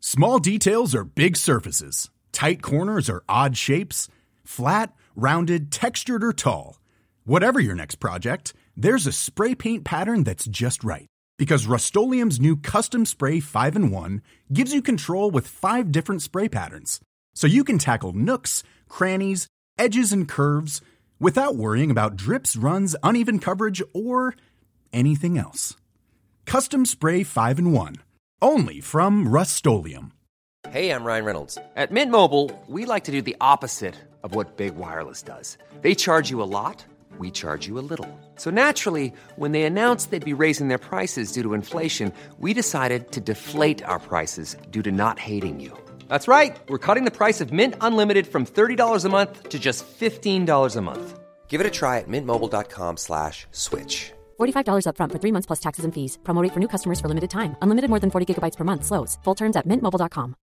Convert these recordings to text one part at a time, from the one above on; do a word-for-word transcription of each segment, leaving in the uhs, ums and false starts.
Small details are big surfaces. Tight corners are odd shapes. Flat, rounded, textured, or tall. Whatever your next project, there's a spray paint pattern that's just right. Because Rust-Oleum's new Custom Spray five in one gives you control with five different spray patterns. So you can tackle nooks, crannies, edges, and curves without worrying about drips, runs, uneven coverage, or anything else. Custom Spray five in one. Only from Rust-Oleum. Hey, I'm Ryan Reynolds. At Mint Mobile, we like to do the opposite of what Big Wireless does. They charge you a lot, we charge you a little. So naturally, when they announced they'd be raising their prices due to inflation, we decided to deflate our prices due to not hating you. That's right. We're cutting the price of Mint Unlimited from thirty dollars a month to just fifteen dollars a month. Give it a try at mintmobile.com slash switch. forty-five dollars up front for three months plus taxes and fees. Promo rate for new customers for limited time. Unlimited more than forty gigabytes per month. Slows full terms at mint mobile dot com.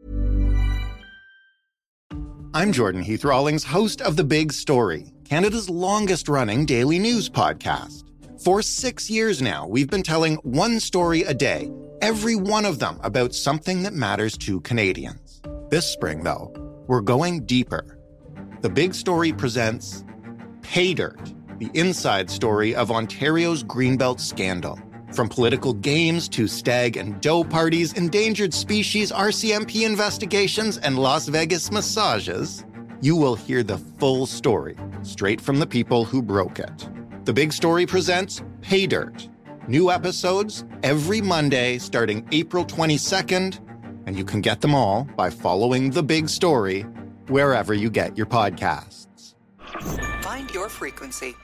I'm Jordan Heath Rawlings, host of The Big Story, Canada's longest-running daily news podcast. For six years now, we've been telling one story a day, every one of them about something that matters to Canadians. This spring, though, we're going deeper. The Big Story presents Pay Dirt, the inside story of Ontario's Greenbelt scandal. From political games to stag and doe parties, endangered species R C M P investigations, and Las Vegas massages, you will hear the full story, straight from the people who broke it. The Big Story presents Pay Dirt. New episodes every Monday starting April twenty-second, and you can get them all by following The Big Story wherever you get your podcasts. Find your frequency.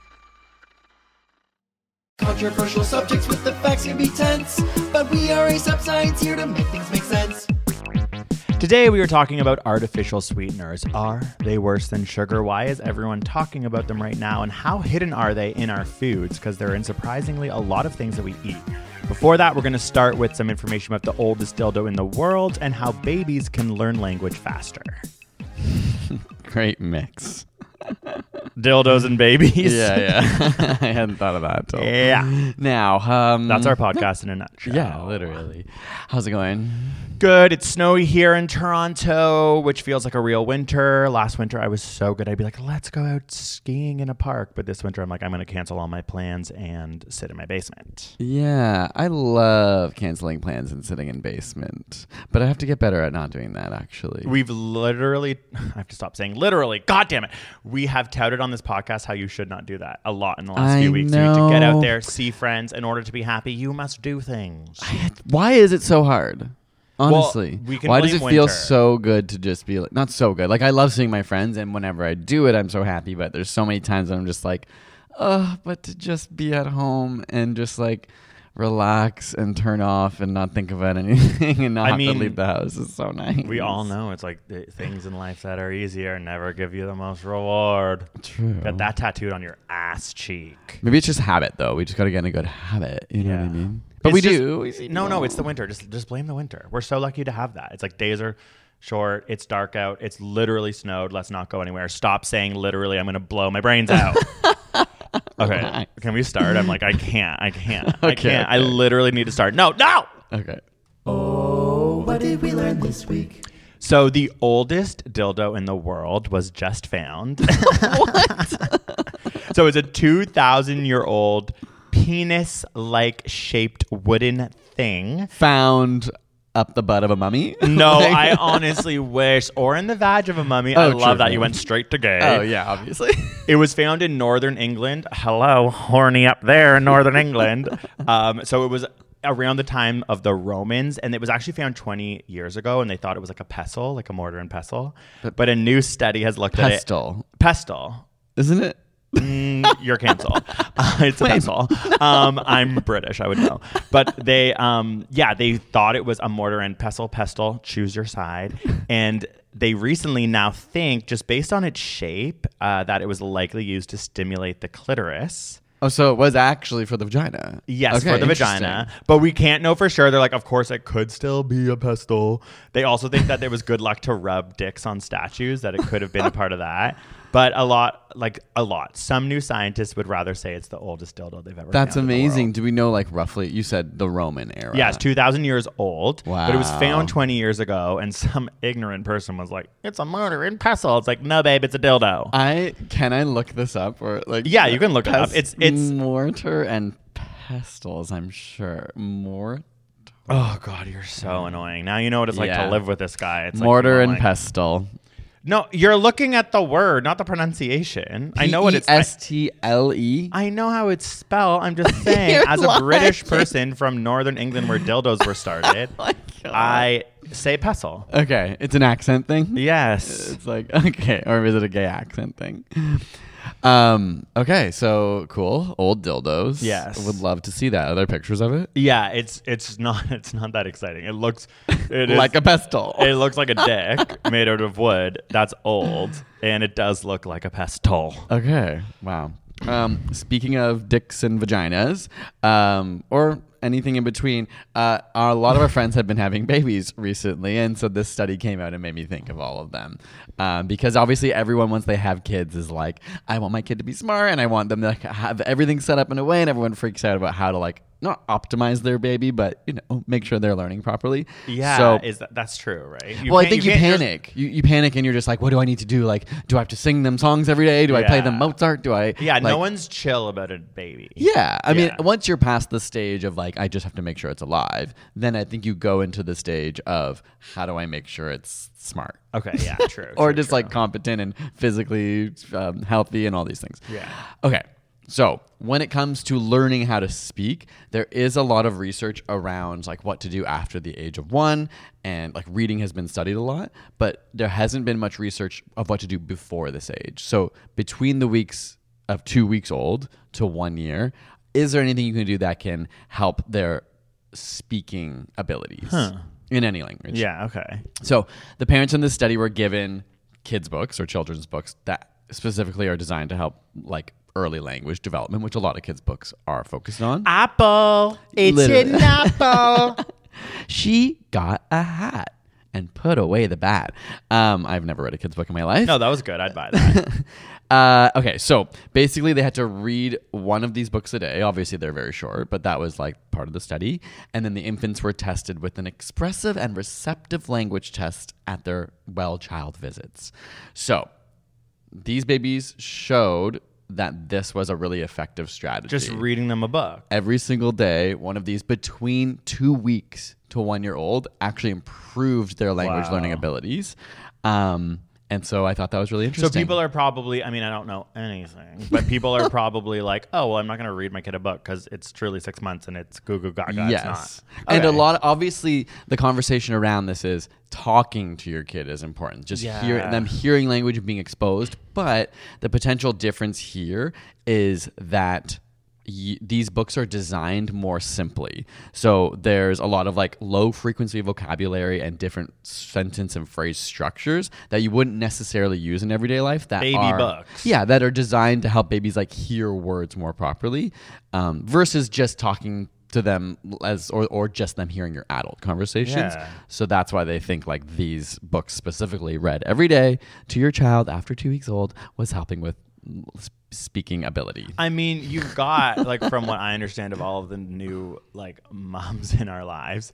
Controversial subjects with the facts can be tense, but we are A$AP Science here to make things make sense. Today we are talking about artificial sweeteners. Are they worse than sugar? Why is everyone talking about them right now? And how hidden are they in our foods? Because they're in surprisingly a lot of things that we eat. Before that, we're going to start with some information about the oldest dildo in the world and how babies can learn language faster. Great mix. Dildos and babies. Yeah, yeah. I hadn't thought of that. Till yeah. Now, um, that's our podcast in a nutshell. Yeah, literally. How's it going? Good. It's snowy here in Toronto, which feels like a real winter. Last winter, I was so good. I'd be like, let's go out skiing in a park. But this winter, I'm like, I'm going to cancel all my plans and sit in my basement. Yeah, I love canceling plans and sitting in basement. But I have to get better at not doing that, actually. We've literally, I have to stop saying literally. God damn it. We have touted on this podcast how you should not do that a lot in the last I few weeks. know. You need to get out there, see friends. In order to be happy, you must do things. I, why is it so hard? Honestly, well, we can why does it feel winter. so good to just be like, not so good? Like, I love seeing my friends, and whenever I do it, I'm so happy. But there's so many times that I'm just like, oh, but to just be at home and just like relax and turn off and not think about anything and not I have mean, to leave the house is so nice. We all know it's like the things in life that are easier never give you the most reward. True. Got that tattooed on your ass cheek. Maybe it's just habit, though. We just got to get in a good habit. You know Yeah. what I mean? But It's we just- do. We see No, no, people. it's the winter. Just just blame the winter. We're so lucky to have that. It's like days are short. It's dark out. It's literally snowed. Let's not go anywhere. Stop saying literally. I'm going to blow my brains out. Okay. Relax. Can we start? I'm like, I can't. I can't. I Okay, can't. I okay. literally need to start. No, no. Okay. Oh, what did we learn this week? So the oldest dildo in the world was just found. What? So it's a two thousand year old penis-like shaped wooden thing. Found up the butt of a mummy? No, Like- I honestly wish. Or in the vag of a mummy. I Oh, love true. that. You went straight to gay. Oh, yeah, obviously. It was found in northern England. Hello, horny up there in northern England. Um, so it was around the time of the Romans, and it was actually found twenty years ago, and they thought it was like a pestle, like a mortar and pestle. But, but a new study has looked at it. Pestle. Pestle. Isn't it? Mm, you're canceled. Uh, it's a pestle. Um, I'm British, I would know. But they, um, yeah, they thought it was a mortar and pestle. Pestle, choose your side. And they recently now think, just based on its shape, uh, that it was likely used to stimulate the clitoris. Oh, so it was actually for the vagina. Yes, Okay, for the interesting. vagina. But we can't know for sure. They're like, of course, it could still be a pestle. They also think that there was good luck to rub dicks on statues, that it could have been a part of that. But a lot, like a lot. Some new scientists would rather say it's the oldest dildo they've ever That's found in the amazing. world. Do we know, like, roughly? You said the Roman era. Yeah, it's two thousand years old. Wow. But it was found twenty years ago, and some ignorant person was like, it's a mortar and pestle. It's like, no, babe, it's a dildo. I Can I look this up? Or like, Yeah, you can look it up. pes- It's- it's- mortar and pestles, I'm sure. Mortar. Oh, God, you're so annoying. Now you know what it's like Yeah. to live with this guy. It's like Mortar you and want, like- pestle. No, you're looking at the word, not the pronunciation. I know what it's. I, S T L E. I know how it's spelled. I'm just saying, You're as a British lying. person from Northern England where dildos were started, Oh my God. I say pestle. Okay, it's an accent thing? Yes. It's like, okay, or is it a gay accent thing? Um, okay, so cool. Old dildos. Yes. Would love to see that. Are there pictures of it? Yeah, it's it's not it's not that exciting. It looks it is, Like a pestle. It looks like a dick made out of wood. That's old, and it does look like a pestle. Okay. Wow. Um, speaking of dicks and vaginas, um, or anything in between, uh, a lot of our friends have been having babies recently, and so this study came out and made me think of all of them. Um, because obviously everyone, once they have kids, is like, I want my kid to be smart, and I want them to like, have everything set up in a way, and everyone freaks out about how to like not optimize their baby, but you know, make sure they're learning properly. Yeah, So is that that's true, right? You well, I can't- think you, can't just- panic. You, you panic and you're just like, what do I need to do? Like, do I have to sing them songs every day? Do I play them Yeah. Mozart? Do I? Yeah, like, no one's chill about a baby. Yeah. I mean, Yeah. once you're past the stage of like, I just have to make sure it's alive, then I think you go into the stage of how do I make sure it's smart? Okay, yeah, true. or true, just true. like competent and physically um, healthy and all these things. Yeah. Okay. So when it comes to learning how to speak, there is a lot of research around like what to do after the age of one, and like reading has been studied a lot, but there hasn't been much research of what to do before this age. So between the weeks of two weeks old to one year, is there anything you can do that can help their speaking abilities in any language? Yeah, okay. So the parents in this study were given kids' books or children's books that specifically are designed to help like early language development, which a lot of kids' books are focused on. Apple. It's Literally. an apple. She got a hat and put away the bat. Um, I've never read a kid's book in my life. No, that was good. I'd buy that. Uh, okay, so basically they had to read one of these books a day. Obviously, they're very short, but that was like part of the study. And then the infants were tested with an expressive and receptive language test at their well child visits. So these babies showed that this was a really effective strategy. Just reading them a book. Every single day, one of these between two weeks to one year old actually improved their language Wow. learning abilities. Um, and so I thought that was really interesting. So people are probably, I mean, I don't know anything, but people are probably like, oh, well, I'm not going to read my kid a book because it's truly six months and it's goo goo gaga. Yes. It's not. And a Okay. lot, obviously, the conversation around this is talking to your kid is important. Just Yeah. hear them hearing language and being exposed. But the potential difference here is that y- these books are designed more simply. So there's a lot of like low frequency vocabulary and different sentence and phrase structures that you wouldn't necessarily use in everyday life. That Baby are, books. Yeah, that are designed to help babies like hear words more properly, um, versus just talking to them as or, or just them hearing your adult conversations. Yeah. So that's why they think like these books specifically read every day to your child after two weeks old was helping with s- speaking ability. I mean, you've got, like, from what I understand of all of the new, like, moms in our lives,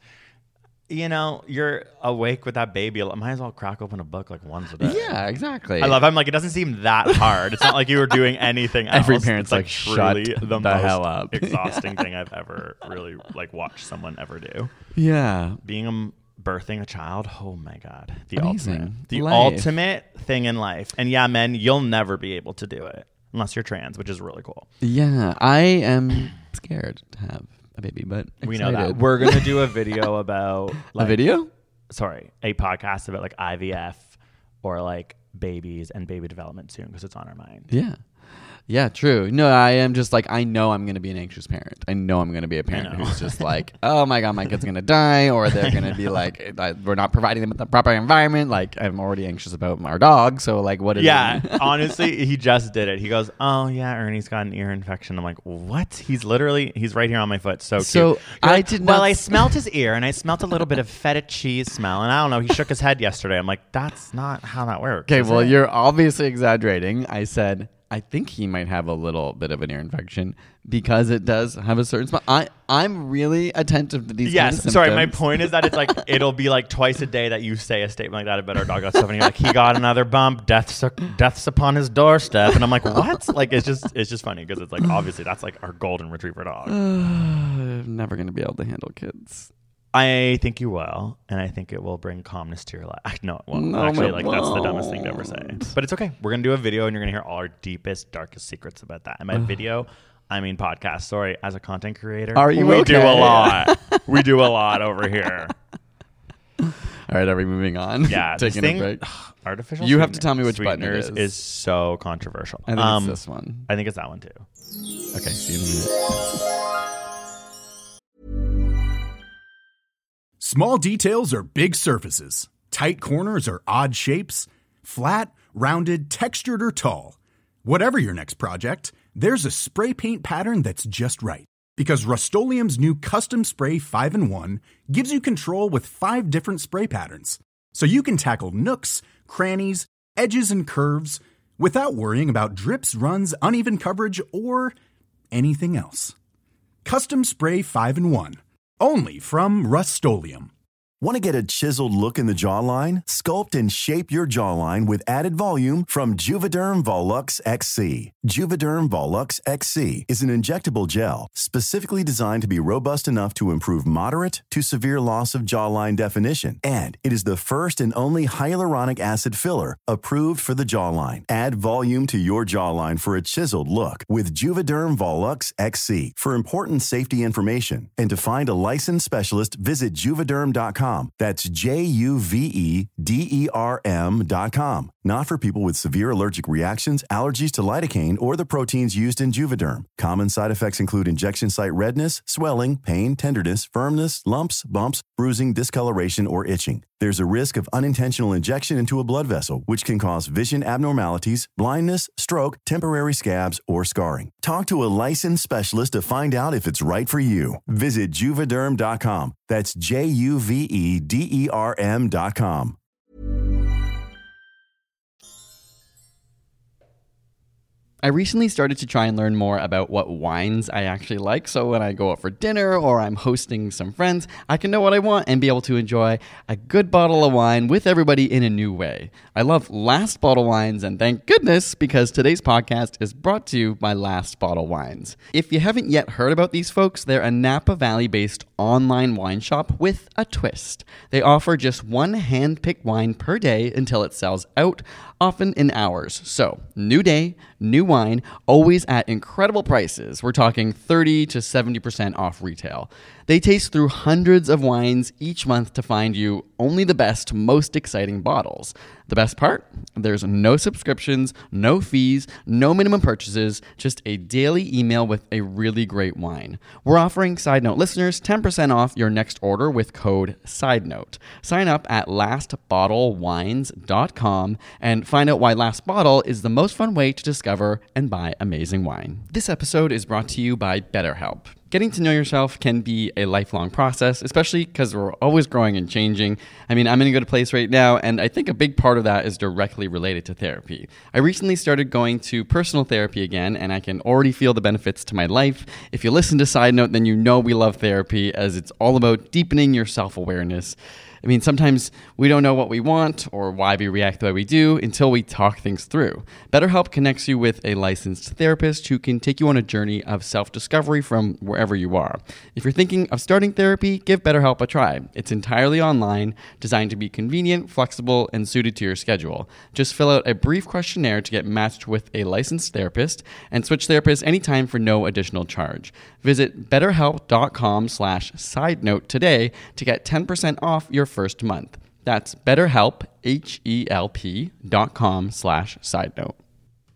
you know, you're awake with that baby. Might as well crack open a book, like, once a day. Yeah, exactly. I love I'm like, it doesn't seem that hard. It's not like you were doing anything else. Every parent's It's, like, like, shut truly the, the most hell up. exhausting thing I've ever really, like, watched someone ever do. Yeah. Being a birthing a child, oh my god, the Amazing. ultimate the Life. ultimate thing in life. And yeah, men, you'll never be able to do it unless you're trans, which is really cool. Yeah. I am scared to have a baby, but We know that. excited. We're gonna do a video about like, a video? sorry a podcast about like I V F or like babies and baby development soon because it's on our mind. Yeah. Yeah, true. No, I am just like, I know I'm going to be an anxious parent. I know I'm going to be a parent who's just like, oh my God, my kid's going to die. Or they're going to be like, we're not providing them with the proper environment. Like, I'm already anxious about our dog. So, like, what is yeah, it? Yeah, honestly, he just did it. He goes, oh, yeah, Ernie's got an ear infection. I'm like, what? He's literally, he's right here on my foot. So cute. So, You're I like, did well, not. I smelled his ear and I smelled a little bit of feta cheese smell. And I don't know, he shook his head yesterday. I'm like, that's not how that works. Okay, is well, it? you're obviously exaggerating. I said, I think he might have a little bit of an ear infection because it does have a certain smell. I, I'm really attentive to these Yes, kind of sorry. My symptoms. point is that it's like it'll be like twice a day that you say a statement like that about our dog got stuff, and you're like, he got another bump, death's death's upon his doorstep, and I'm like, what? Like it's just it's just funny because it's like obviously that's like our golden retriever dog. I'm never gonna be able to handle kids. I think you will, and I think it will bring calmness to your life. No, well, No, actually, it like that's the dumbest thing to ever won't. say. But it's okay. We're gonna do a video, and you're gonna hear all our deepest, darkest secrets about that. And by video, I mean podcast. Sorry, as a content creator, Are you we okay? do a lot. We do a lot over here. All right, are we moving on? Yeah, this taking thing, a break. artificial. You have to sweetener- tell me which button it sweeteners is. is so controversial. I think Um, it's this one. I think it's that one too. Okay, see you in a minute. Small details are big surfaces. Tight corners are odd shapes. Flat, rounded, textured, or tall. Whatever your next project, there's a spray paint pattern that's just right. Because Rust-Oleum's new Custom Spray five in one gives you control with five different spray patterns. So you can tackle nooks, crannies, edges, and curves without worrying about drips, runs, uneven coverage, or anything else. Custom Spray five in one. Only from Rust-Oleum. Want to get a chiseled look in the jawline? Sculpt and shape your jawline with added volume from Juvederm Volux X C. Juvederm Volux X C is an injectable gel specifically designed to be robust enough to improve moderate to severe loss of jawline definition. And it is the first and only hyaluronic acid filler approved for the jawline. Add volume to your jawline for a chiseled look with Juvederm Volux X C. For important safety information and to find a licensed specialist, visit juvederm dot com. That's J U V E D E R M dot com. Not for people with severe allergic reactions, allergies to lidocaine, or the proteins used in Juvederm. Common side effects include injection site redness, swelling, pain, tenderness, firmness, lumps, bumps, bruising, discoloration, or itching. There's a risk of unintentional injection into a blood vessel, which can cause vision abnormalities, blindness, stroke, temporary scabs, or scarring. Talk to a licensed specialist to find out if it's right for you. Visit juvederm dot com. That's J U V E D E R M dot com. I recently started to try and learn more about what wines I actually like, so when I go out for dinner or I'm hosting some friends, I can know what I want and be able to enjoy a good bottle of wine with everybody in a new way. I love Last Bottle Wines, and thank goodness, because today's podcast is brought to you by Last Bottle Wines. If you haven't yet heard about these folks, they're a Napa Valley-based online wine shop with a twist. They offer just one hand-picked wine per day until it sells out, often in hours. So, new day, new wine, always at incredible prices. We're talking thirty to seventy percent off retail. They taste through hundreds of wines each month to find you only the best, most exciting bottles. The best part? There's no subscriptions, no fees, no minimum purchases, just a daily email with a really great wine. We're offering Side Note listeners ten percent off your next order with code SIDENOTE. Sign up at last bottle wines dot com and find out why Last Bottle is the most fun way to discover and buy amazing wine. This episode is brought to you by BetterHelp. Getting to know yourself can be a lifelong process, especially because we're always growing and changing. I mean, I'm in a good place right now, and I think a big part of that is directly related to therapy. I recently started going to personal therapy again, and I can already feel the benefits to my life. If you listen to Side Note, then you know we love therapy, as it's all about deepening your self-awareness. I mean, sometimes we don't know what we want or why we react the way we do until we talk things through. BetterHelp connects you with a licensed therapist who can take you on a journey of self-discovery from wherever you are. If you're thinking of starting therapy, give BetterHelp a try. It's entirely online, designed to be convenient, flexible, and suited to your schedule. Just fill out a brief questionnaire to get matched with a licensed therapist and switch therapists anytime for no additional charge. Visit betterhelp.com slash side note today to get ten percent off your first month. That's betterhelp, H E L P dot com slash side note.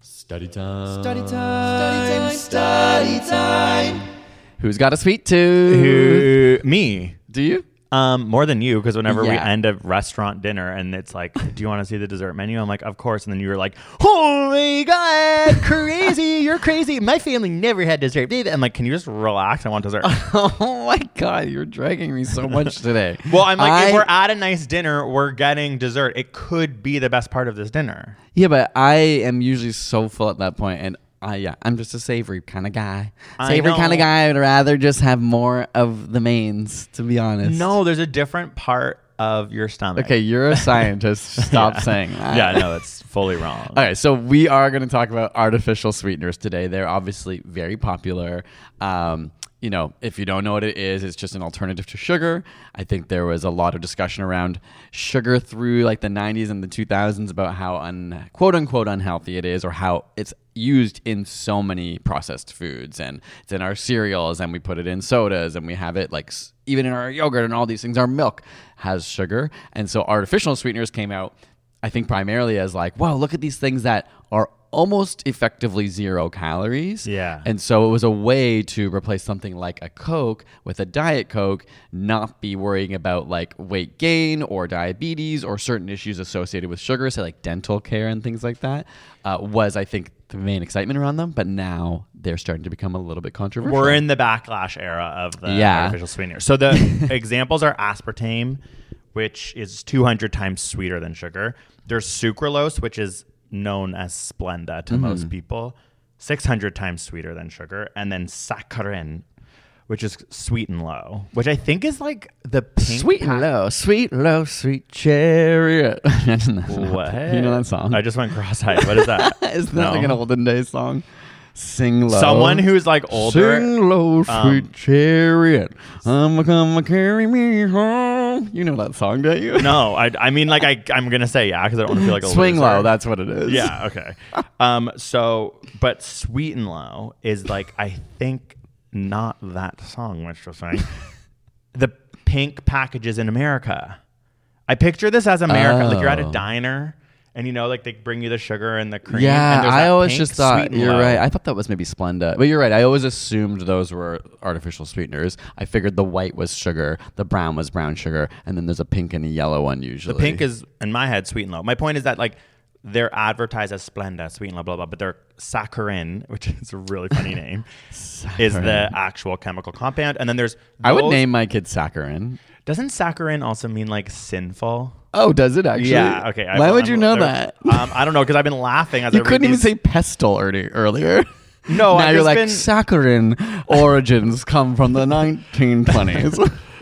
Study time. Study time. Study time. Study time. Who's got a sweet tooth? Who, me. Do you? Um, more than you, because whenever we Yeah. end a restaurant dinner and it's like, do you want to see the dessert menu? I'm like, of course. And then you're like, oh my God, crazy. You're crazy. My family never had dessert. I'm like, can you just relax? I want dessert. Oh my God, you're dragging me so much today. Well, I'm like, I, if we're at a nice dinner, we're getting dessert. It could be the best part of this dinner. Yeah, but I am usually so full at that point, and I yeah, I'm just a savory kind of guy. I Savory know. kind of guy. I'd rather just have more of the mains, to be honest. No, there's a different part of your stomach. Okay, you're a scientist. Stop Yeah. saying that. Yeah, no, that's fully wrong. All right, so we are going to talk about artificial sweeteners today. They're obviously very popular. Um, you know, if you don't know what it is, it's just an alternative to sugar. I think there was a lot of discussion around sugar through like the nineties and the two thousands about how un, quote unquote unhealthy it is, or how it's used in so many processed foods, and it's in our cereals, and we put it in sodas, and we have it like s- even in our yogurt and all these things. Our milk has sugar. And so artificial sweeteners came out, I think, primarily as like, wow, look at these things that are almost effectively zero calories. Yeah. And so it was a way to replace something like a Coke with a Diet Coke, not be worrying about like weight gain or diabetes or certain issues associated with sugar, say like dental care and things like that, uh, was, I think, the main excitement around them. But now they're starting to become a little bit controversial. We're in the backlash era of the Yeah. artificial sweeteners. So the examples are aspartame, which is two hundred times sweeter than sugar. There's sucralose, which is known as Splenda to Mm-hmm. most people, six hundred times sweeter than sugar. And then saccharin, which is sweet and low, which I think is like the pink Sweet and pack- low, sweet low, sweet chariot. Imagine that. What? You know that song? I just went cross-eyed. What is that? Isn't that No. like an olden days song? Sing low. Someone who's like older. Sing low, sweet um, chariot. I'm come carry me home. You know that song, don't you? No, I, I mean, like, I, I'm going to say yeah, because I don't want to feel like a Swing loser. low, that's what it is. Yeah, okay. Um, so, but Sweet and Low is like, I think not that song, which was saying. The pink packages in America. I picture this as America. Like you're at a Oh. diner and you know, like they bring you the sugar and the cream. Yeah, and there's I that always pink just Sweet thought, and you're Low. right. I thought that was maybe Splenda. But you're right. I always assumed those were artificial sweeteners. I figured the white was sugar, the brown was brown sugar, and then there's a pink and a yellow one usually. The pink is, in my head, Sweet and Low. My point is that, like, they're advertised as Splenda, Sweet and Low, blah, blah, but they're saccharin, which is a really funny name, is the actual chemical compound. And then there's I would those- name my kid saccharin. Doesn't saccharin also mean, like, sinful? Oh, does it actually? Yeah, okay. I- Why would I'm- you know there- that? Um, I don't know, because I've been laughing as I You read couldn't even these- say pestle early, earlier. No, now I've you're just like, been- saccharin origins come from the nineteen twenties.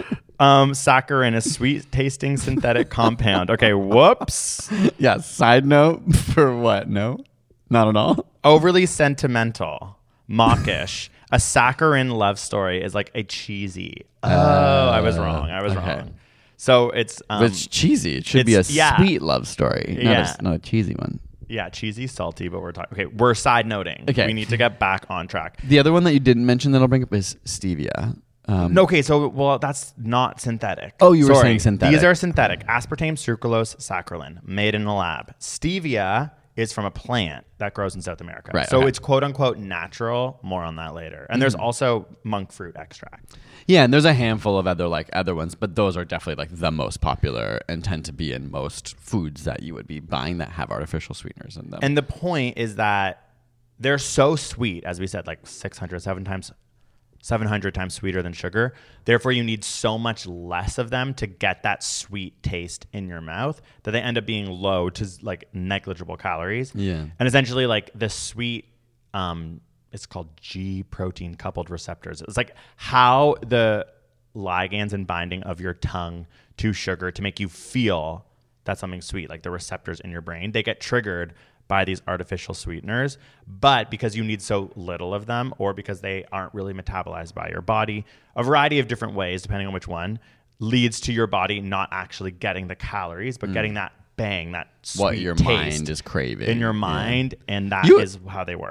Um, saccharin, a sweet-tasting synthetic compound. Okay, whoops. Yeah, side note for what? No? Not at all? Overly sentimental, mawkish. A saccharin love story is like a cheesy. Oh, I was wrong. I was okay. wrong. So it's um, But it's cheesy. It should be a it's- yeah. sweet love story, not, Yeah. a, not a cheesy one. yeah, cheesy, salty, but we're talking. Okay, we're side noting. Okay. We need to get back on track. The other one that you didn't mention that I'll bring up is stevia. Um, No, okay, so well, that's not synthetic. Oh, you were Sorry. saying synthetic. These are synthetic: aspartame, sucralose, saccharin, made in a lab. Stevia is from a plant that grows in South America, Right, so okay. it's quote unquote natural. More on that later. And there's also monk fruit extract. Yeah, and there's a handful of other like other ones, but those are definitely like the most popular and tend to be in most foods that you would be buying that have artificial sweeteners in them. And the point is that they're so sweet, as we said, like six hundred, seven times, seven hundred times sweeter than sugar. Therefore, you need so much less of them to get that sweet taste in your mouth that they end up being low to like negligible calories. Yeah. And essentially, like the sweet, um, it's called G protein coupled receptors. It's like how the ligands and binding of your tongue to sugar to make you feel that something's sweet, like the receptors in your brain, they get triggered by these artificial sweeteners. But because you need so little of them, or because they aren't really metabolized by your body, a variety of different ways, depending on which one, leads to your body not actually getting the calories, but getting that bang, that sweet what your taste mind is craving in your Yeah. mind, and that You- is how they work.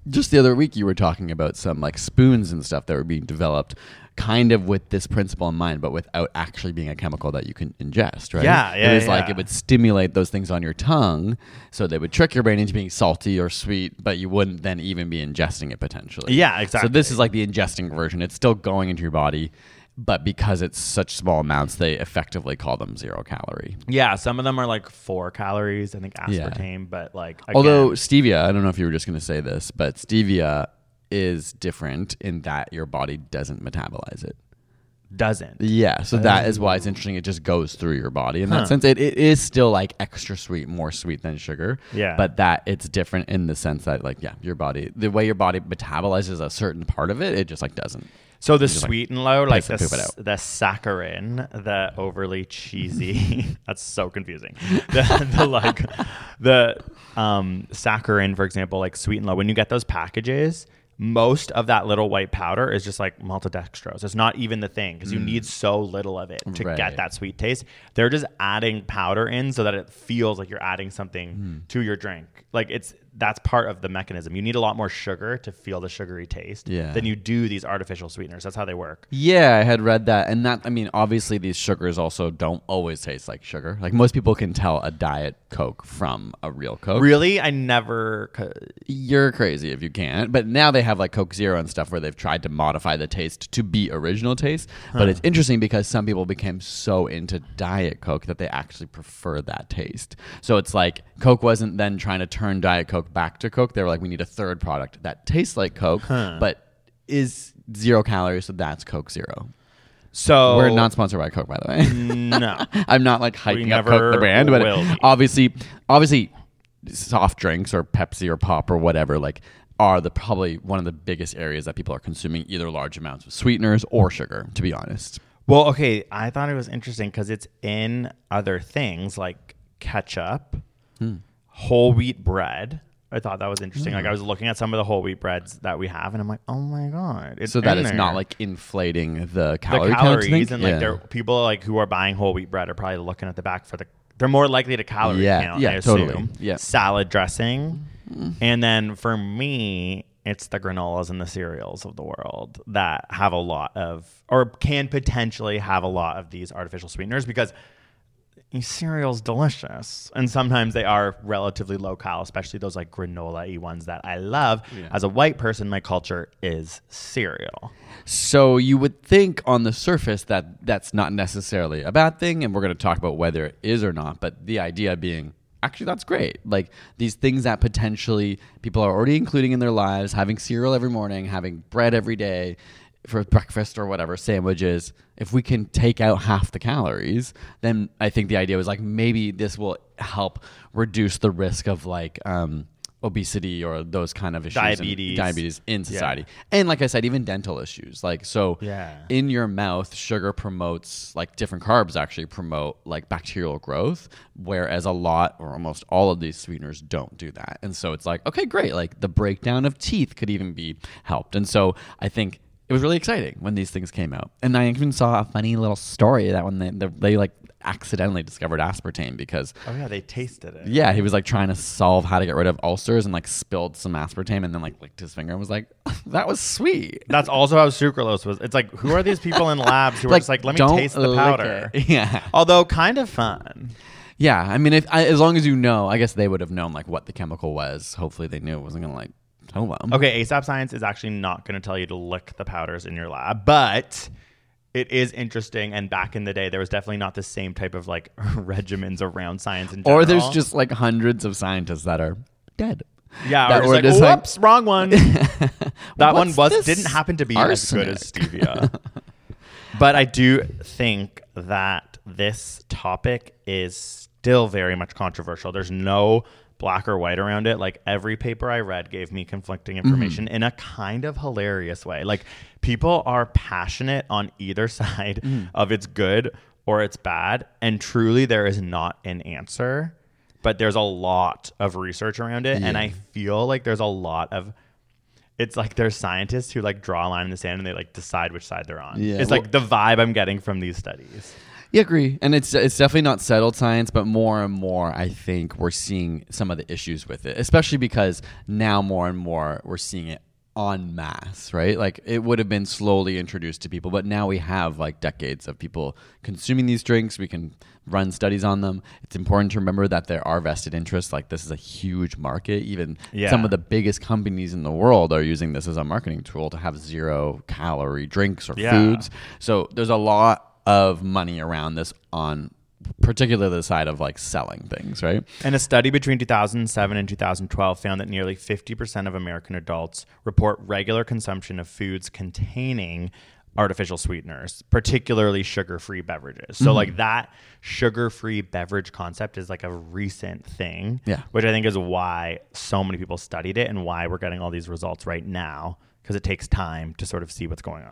just the other week you were talking about some like spoons and stuff that were being developed kind of with this principle in mind, but without actually being a chemical that you can ingest, right? Yeah, yeah, It was yeah. like it would stimulate those things on your tongue, so they would trick your brain into being salty or sweet, but you wouldn't then even be ingesting it potentially. Yeah, exactly. So this is like the ingesting version. It's still going into your body, but because it's such small amounts, they effectively call them zero calorie. Yeah, some of them are like four calories, I think Yeah. aspartame, but like again, Although stevia, I don't know if you were just going to say this, but stevia is different in that your body doesn't metabolize it. doesn't. Yeah, so that is why it's interesting. It just goes through your body. In Huh. that sense, it, it is still like extra sweet, more sweet than sugar. Yeah. But that it's different in the sense that like, yeah, your body, the way your body metabolizes a certain part of it, it just like doesn't. So the just, like, sweet and low, like piss the, and poop it s- out. the saccharin, the overly cheesy, that's so confusing. The, the like the um, saccharin, for example, like sweet and low, when you get those packages, most of that little white powder is just like maltodextrose. It's not even the thing because you need so little of it to Right. get that sweet taste. They're just adding powder in so that it feels like you're adding something to your drink. Like it's that's part of the mechanism. You need a lot more sugar to feel the sugary taste Yeah. than you do these artificial sweeteners. That's how they work. Yeah, I had read that. And that, I mean, obviously these sugars also don't always taste like sugar. Like most people can tell a Diet Coke from a real Coke. Really? I never... c- You're crazy if you can't. But now they have like Coke Zero and stuff where they've tried to modify the taste to be original taste. But it's interesting because some people became so into Diet Coke that they actually prefer that taste. So it's like Coke wasn't then trying to turn Diet Coke back to Coke. They were like, we need a third product that tastes like Coke, but is zero calories. So that's Coke Zero. So... We're not sponsored by Coke, by the way. No. I'm not like hyping up never Coke the brand, but will be. obviously, obviously, soft drinks or Pepsi or pop or whatever like are the probably one of the biggest areas that people are consuming either large amounts of sweeteners or sugar. To be honest, Well, okay. I thought it was interesting because it's in other things like ketchup, whole wheat bread. I thought that was interesting. Like I was looking at some of the whole wheat breads that we have, and I'm like, oh my god! It's so that in it's there. not like inflating the the calorie calories, count. and like they're people like who are buying whole wheat bread are probably looking at the back for the. They're more likely to calorie Yeah, count. yeah, I assume. totally. Yeah. Salad dressing, and then for me, it's the granolas and the cereals of the world that have a lot of, or can potentially have a lot of these artificial sweeteners because cereal's delicious, and sometimes they are relatively low cal, especially those like granola-y ones that I love. As a white person, my culture is cereal. So you would think on the surface that that's not necessarily a bad thing, and we're going to talk about whether it is or not. But the idea being, actually, that's great. Like these things that potentially people are already including in their lives, having cereal every morning, having bread every day for breakfast or whatever, sandwiches. If we can take out half the calories, then I think the idea was like maybe this will help reduce the risk of like um, obesity or those kind of issues, Diabetes. and diabetes in society. Yeah. And like I said, even dental issues. Like, so Yeah. in your mouth, sugar promotes, like different carbs actually promote like bacterial growth, whereas a lot or almost all of these sweeteners don't do that. And so it's like, okay, great. Like the breakdown of teeth could even be helped. And so I think it was really exciting when these things came out. And I even saw a funny little story that when they, they, they like accidentally discovered aspartame because Oh yeah, they tasted it. yeah, he was like trying to solve how to get rid of ulcers and like spilled some aspartame and then like licked his finger and was like, that was sweet. That's also how sucralose was. It's like, who are these people in labs who are Like, just like, let me don't taste the lick powder? it. Yeah. Although kind of fun. Yeah, I mean, if I, as long as you know, I guess they would have known like what the chemical was. Hopefully they knew it wasn't going to like tell them. Okay, ASAP Science is actually not going to tell you to lick the powders in your lab, but it is interesting. And back in the day, there was definitely not the same type of like regimens around science in general. Or there's just like hundreds of scientists that are dead. yeah, that or just were like, just like- whoops, wrong one. That one What's was this didn't happen to be as good as arsenic? stevia. But I do think that this topic is still very much controversial. There's no black or white around it. Like every paper I read gave me conflicting information Mm-hmm. in a kind of hilarious way. Like people are passionate on either side Mm. of it's good or it's bad. And truly there is not an answer, but there's a lot of research around it. And I feel like there's a lot of, it's like there's scientists who like draw a line in the sand and they like decide which side they're on. Yeah, It's well- like the vibe I'm getting from these studies. Yeah, agree. And it's it's definitely not settled science, but more and more, I think we're seeing some of the issues with it, especially because now more and more we're seeing it en masse, right? Like it would have been slowly introduced to people, but now we have like decades of people consuming these drinks. We can run studies on them. It's important to remember that there are vested interests. Like this is a huge market. Even Yeah. some of the biggest companies in the world are using this as a marketing tool to have zero calorie drinks or Yeah. foods. So there's a lot of money around this on particularly the side of like selling things, right? And a study between two thousand seven and two thousand twelve found that nearly fifty percent of American adults report regular consumption of foods containing artificial sweeteners, particularly sugar-free beverages. So Mm-hmm. like that sugar-free beverage concept is like a recent thing, Yeah. which I think is why so many people studied it and why we're getting all these results right now, because it takes time to sort of see what's going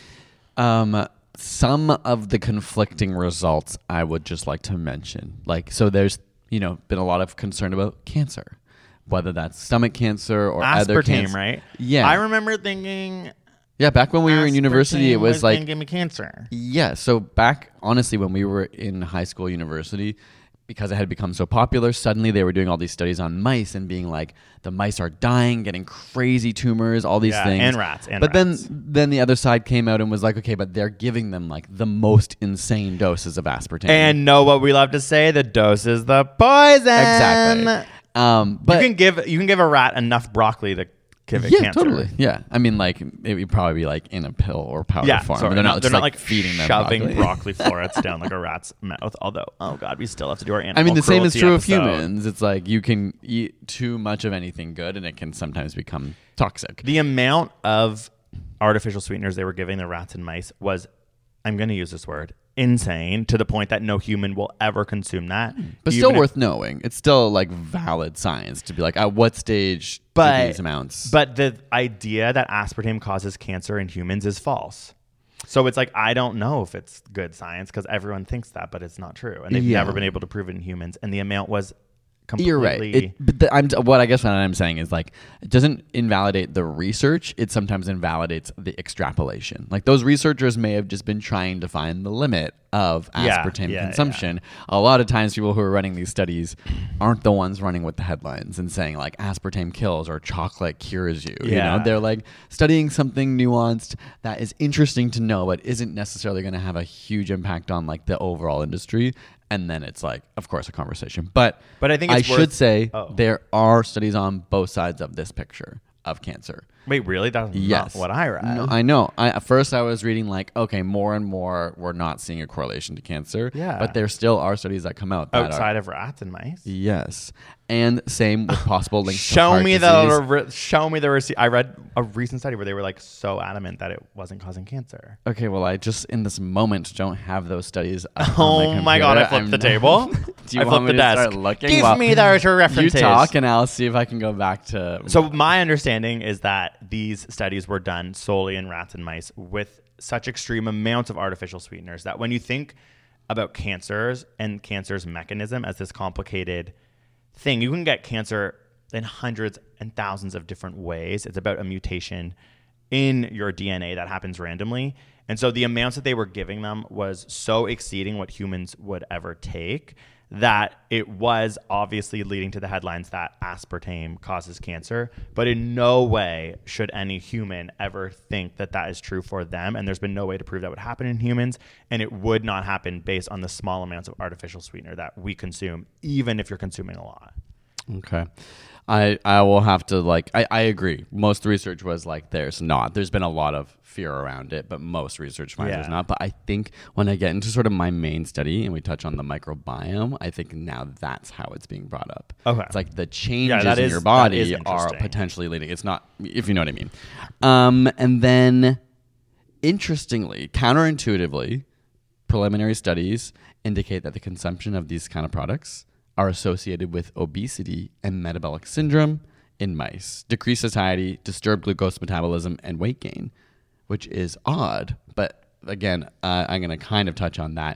on. Um, some of the conflicting results I would just like to mention. Like, so there's, you know, been a lot of concern about cancer, whether that's stomach cancer or other Aspartame, cancer. right? Yeah. I remember thinking Yeah, back when we were in university, it aspartame was like, gonna give me cancer. yeah. So back, honestly, when we were in high school, university, because it had become so popular, suddenly they were doing all these studies on mice and being like, the mice are dying, getting crazy tumors, all these Yeah, things. and rats, and but rats. then then the other side came out and was like, okay, but they're giving them like the most insane doses of aspartame. And know what we love to say: the dose is the poison. Exactly. Um, but you can give you can give a rat enough broccoli to give it yeah, cancer. totally. Yeah, I mean, like it would probably be like in a pill or powder Yeah, form. sorry, they're not they're just not like, like feeding them shoving broccoli. broccoli florets down like a rat's mouth. Although, oh god, we still have to do our animal. I mean, the same is cruelty true episode. of humans. It's like you can eat too much of anything good, and it can sometimes become toxic. The amount of artificial sweeteners they were giving the rats and mice was, I'm going to use this word, insane, to the point that no human will ever consume that. But Even still if- worth knowing. It's still like valid science to be like, at what stage but, do these amounts? But the idea that aspartame causes cancer in humans is false. So it's like, I don't know if it's good science because everyone thinks that, but it's not true. And they've Yeah. never been able to prove it in humans. And the amount was completely... You're right. It, but the, I'm, what I guess what I'm saying is like, it doesn't invalidate the research. It sometimes invalidates the extrapolation. Like those researchers may have just been trying to find the limit of Yeah, aspartame yeah, consumption. A lot of times people who are running these studies aren't the ones running with the headlines and saying like aspartame kills or chocolate cures you. You Yeah. know, they're like studying something nuanced that is interesting to know, but isn't necessarily going to have a huge impact on like the overall industry. And then it's like, of course, a conversation. But But I think I it's should worth- say Oh. there are studies on both sides of this picture of cancer. Wait, really? That's Yes. not what I read. No, I know. I, at first, I was reading like, okay, more and more, we're not seeing a correlation to cancer. Yeah. But there still are studies that come out that Outside are, of rats and mice? yes, and same with possible links. to Show heart me disease. the re- show me the receipt. I read a recent study where they were like so adamant that it wasn't causing cancer. Okay, well, I just in this moment don't have those studies. up Oh on my god! I computer. flipped the I'm table. not- Do you I want flipped me the to desk. start looking? Give Well, me those You references. talk, and I'll see if I can go back to. So my understanding is that these studies were done solely in rats and mice with such extreme amounts of artificial sweeteners that when you think about cancers and cancer's mechanism as this complicated thing, you can get cancer in hundreds and thousands of different ways. It's about a mutation in your D N A that happens randomly. And so the amounts that they were giving them was so exceeding what humans would ever take that it was obviously leading to the headlines that aspartame causes cancer, but in no way should any human ever think that that is true for them. And there's been no way to prove that would happen in humans, and it would not happen based on the small amounts of artificial sweetener that we consume, even if you're consuming a lot. Okay. I I will have to like I, I agree. Most research was like there's not. There's been a lot of fear around it, but most research finds there's Yeah. not. But I think when I get into sort of my main study and we touch on the microbiome, I think now that's how it's being brought up. Okay. It's like the changes that in is- your that body is are interesting. potentially leading. It's not, if you know what I mean. Um, and then interestingly, counterintuitively, preliminary studies indicate that the consumption of these kind of products are associated with obesity and metabolic syndrome in mice, decreased satiety, disturbed glucose metabolism, and weight gain, which is odd. But again, uh, I'm going to kind of touch on that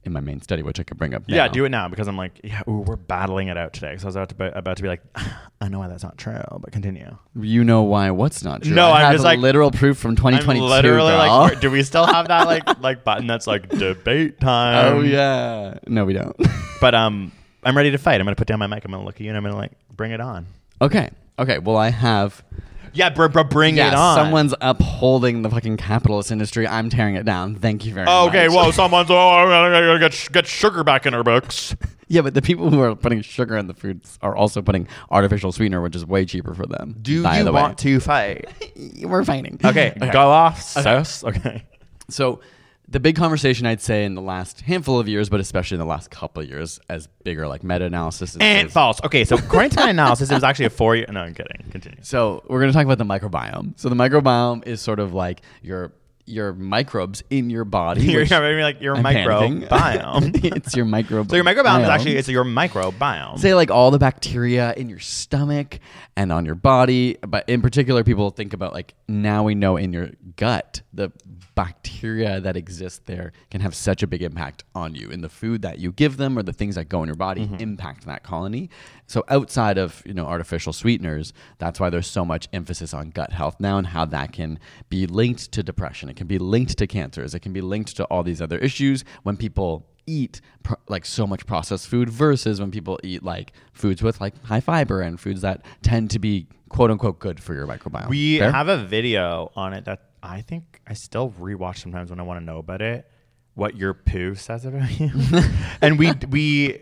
in my main study, which I could bring up now. Yeah, do it now because I'm like, yeah, ooh, we're battling it out today. So I was about to be, about to be like, I know why that's not true, but continue. You know why what's not true. No, I I'm have just like literal proof from twenty twenty-two. I'm literally girl. like, where- do we still have that like like button that's like debate time? Oh yeah. No, we don't. But um, I'm ready to fight. I'm gonna put down my mic. I'm gonna look at you and I'm gonna like bring it on. Okay. Okay. Well, I have. Yeah, br- br- bring yeah, it on. Someone's upholding the fucking capitalist industry. I'm tearing it down. Thank you very oh, much. okay, well, someone's oh, I'm gonna get get sugar back in our books. Yeah, but the people who are putting sugar in the foods are also putting artificial sweetener, which is way cheaper for them. Do by you the want way. to fight? We're fighting. Okay, okay. go off, Okay. sus. Okay. So the big conversation I'd say in the last handful of years, but especially in the last couple of years, as bigger like meta-analysis is, And is- false. Okay, so according to my analysis, it was actually a four-year. No, I'm kidding. Continue. So we're going to talk about the microbiome. So the microbiome is sort of like your your microbes in your body. You're which- maybe like your I'm microbiome. panicking. It's your microbiome. So your microbiome is actually it's your microbiome. Say like all the bacteria in your stomach and on your body, but in particular, people think about like now we know in your gut the bacteria that exist there can have such a big impact on you, and the food that you give them or the things that go in your body Mm-hmm. impact that colony. So outside of you know artificial sweeteners, that's why there's so much emphasis on gut health now and how that can be linked to depression. It can be linked to cancers. It can be linked to all these other issues when people eat pro- like so much processed food versus when people eat like foods with like high fiber and foods that tend to be quote unquote good for your microbiome. We Fair? have a video on it that I think I still rewatch sometimes when I want to know about it. What your poo says about you, and we we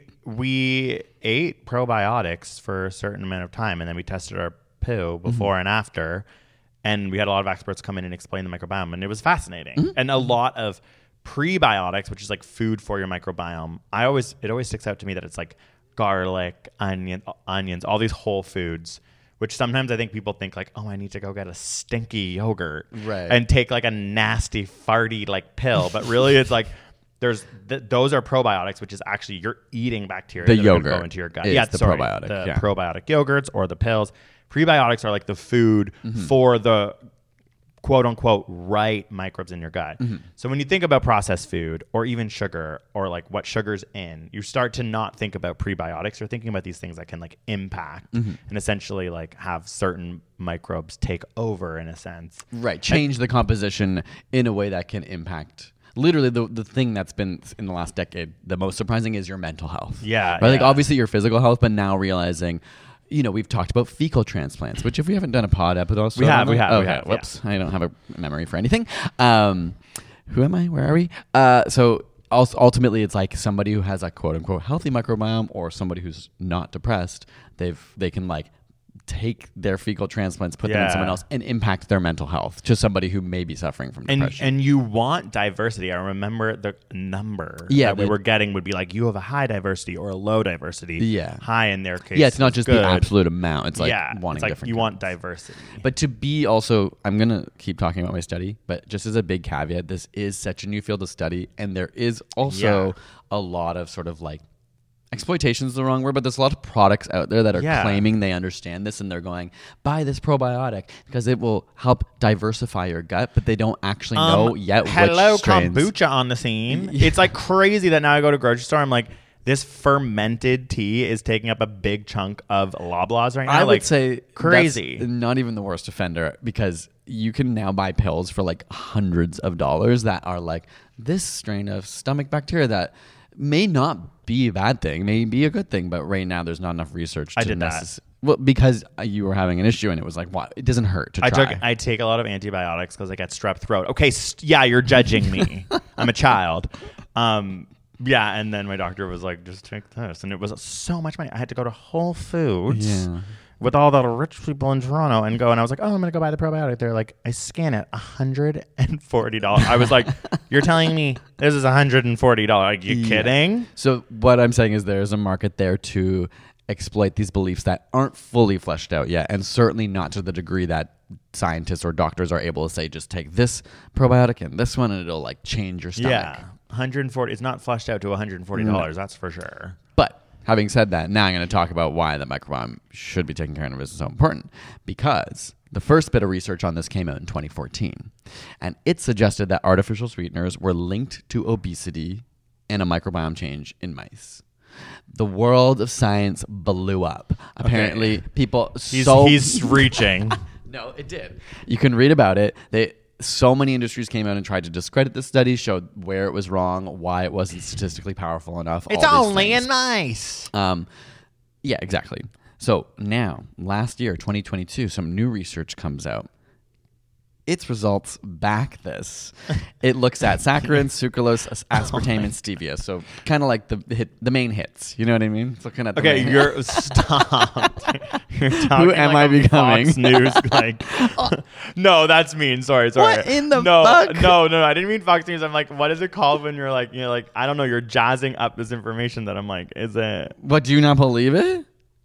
we ate probiotics for a certain amount of time, and then we tested our poo before Mm-hmm. and after, and we had a lot of experts come in and explain the microbiome, and it was fascinating, Mm-hmm. and a lot of prebiotics, which is like food for your microbiome. I always it always sticks out to me that it's like garlic, onion, onions, all these whole foods. Which sometimes I think people think like, oh, I need to go get a stinky yogurt Right. and take like a nasty farty like pill. But really it's like there's th- those are probiotics, which is actually you're eating bacteria The that are gonna yogurt go into your gut. is Yeah, the sorry, probiotic, the yeah. probiotic yogurts or the pills. Prebiotics are like the food Mm-hmm. for the quote unquote right microbes in your gut. Mm-hmm. So when you think about processed food or even sugar or like what sugar's in, you start to not think about prebiotics. You're thinking about these things that can like impact Mm-hmm. and essentially like have certain microbes take over in a sense. Right. Change the composition in a way that can impact. Literally, the the thing that's been in the last decade the most surprising is your mental health. Yeah, Right? Like yeah. obviously your physical health, but now realizing, you know, we've talked about fecal transplants, which if we haven't done a pod episode, We have, we have, we Okay, have, yeah. whoops, I don't have a memory for anything. Um, who am I? Where are we? Uh, so also, ultimately, it's like somebody who has a quote unquote healthy microbiome, or somebody who's not depressed. They've they can like take their fecal transplants, put them in Yeah. someone else, and impact their mental health to somebody who may be suffering from And depression. and you want diversity. I remember the number Yeah, that we the- were getting would be like you have a high diversity or a low diversity. Yeah. High in their case. yeah, it's not is just good. the absolute amount. It's like yeah, wanting it's like different you want things. diversity. But to be also, I'm going to keep talking about my study, but just as a big caveat, this is such a new field of study. And there is also Yeah. a lot of sort of like, exploitation is the wrong word, but there's a lot of products out there that are Yeah. claiming they understand this and they're going, buy this probiotic because it will help diversify your gut, but they don't actually know Um, yet hello, which strains. kombucha on the scene. It's like crazy that now I go to a grocery store. I'm like, this fermented tea is taking up a big chunk of Loblaws right now. I like, would say crazy. that's not even the worst offender because you can now buy pills for like hundreds of dollars that are like this strain of stomach bacteria that may not be a bad thing, may be a good thing, but right now there's not enough research I to did that. necess- Well, because you were having an issue and it was like, what? It doesn't hurt to I try. took I take a lot of antibiotics because I get strep throat. Okay, st- yeah, you're judging me. I'm a child. Um, yeah, and then my doctor was like, just take this, and it was so much money. I had to go to Whole Foods Yeah. with all the rich people in Toronto and go, and I was like, oh, I'm gonna go buy the probiotic. They're like, I scan it, one hundred forty dollars. I was like, you're telling me this is one hundred forty dollars? Like, you Yeah. kidding? So what I'm saying is there's a market there to exploit these beliefs that aren't fully fleshed out yet, and certainly not to the degree that scientists or doctors are able to say, just take this probiotic and this one and it'll like change your stomach. Yeah, one hundred forty. It's not flushed out to one hundred forty dollars. That's for sure. But having said that, now I'm going to talk about why the microbiome should be taken care of is so important. Because the first bit of research on this came out in twenty fourteen. And it suggested that artificial sweeteners were linked to obesity and a microbiome change in mice. The world of science blew up. Apparently, okay. people he's, so he's reaching. No, it did. You can read about it. They so many industries came out and tried to discredit the study, showed where it was wrong, why it wasn't statistically powerful enough. It's all these only things. in mice. Um, yeah, exactly. So now, last year, twenty twenty-two, some new research comes out. Its results back this. It looks at saccharin, sucralose, as- aspartame, and stevia. So kind of like the the, hit, the main hits. You know what I mean? So kind of Okay, you're stop. You're talking Who am like I a becoming? Fox News, like, no, that's mean. Sorry, sorry. What in the no, fuck? No, no, no. I didn't mean Fox News. I'm like, what is it called when you're like, you're like, I don't know. You're jazzing up this information that I'm like, is it? What, do you not believe it?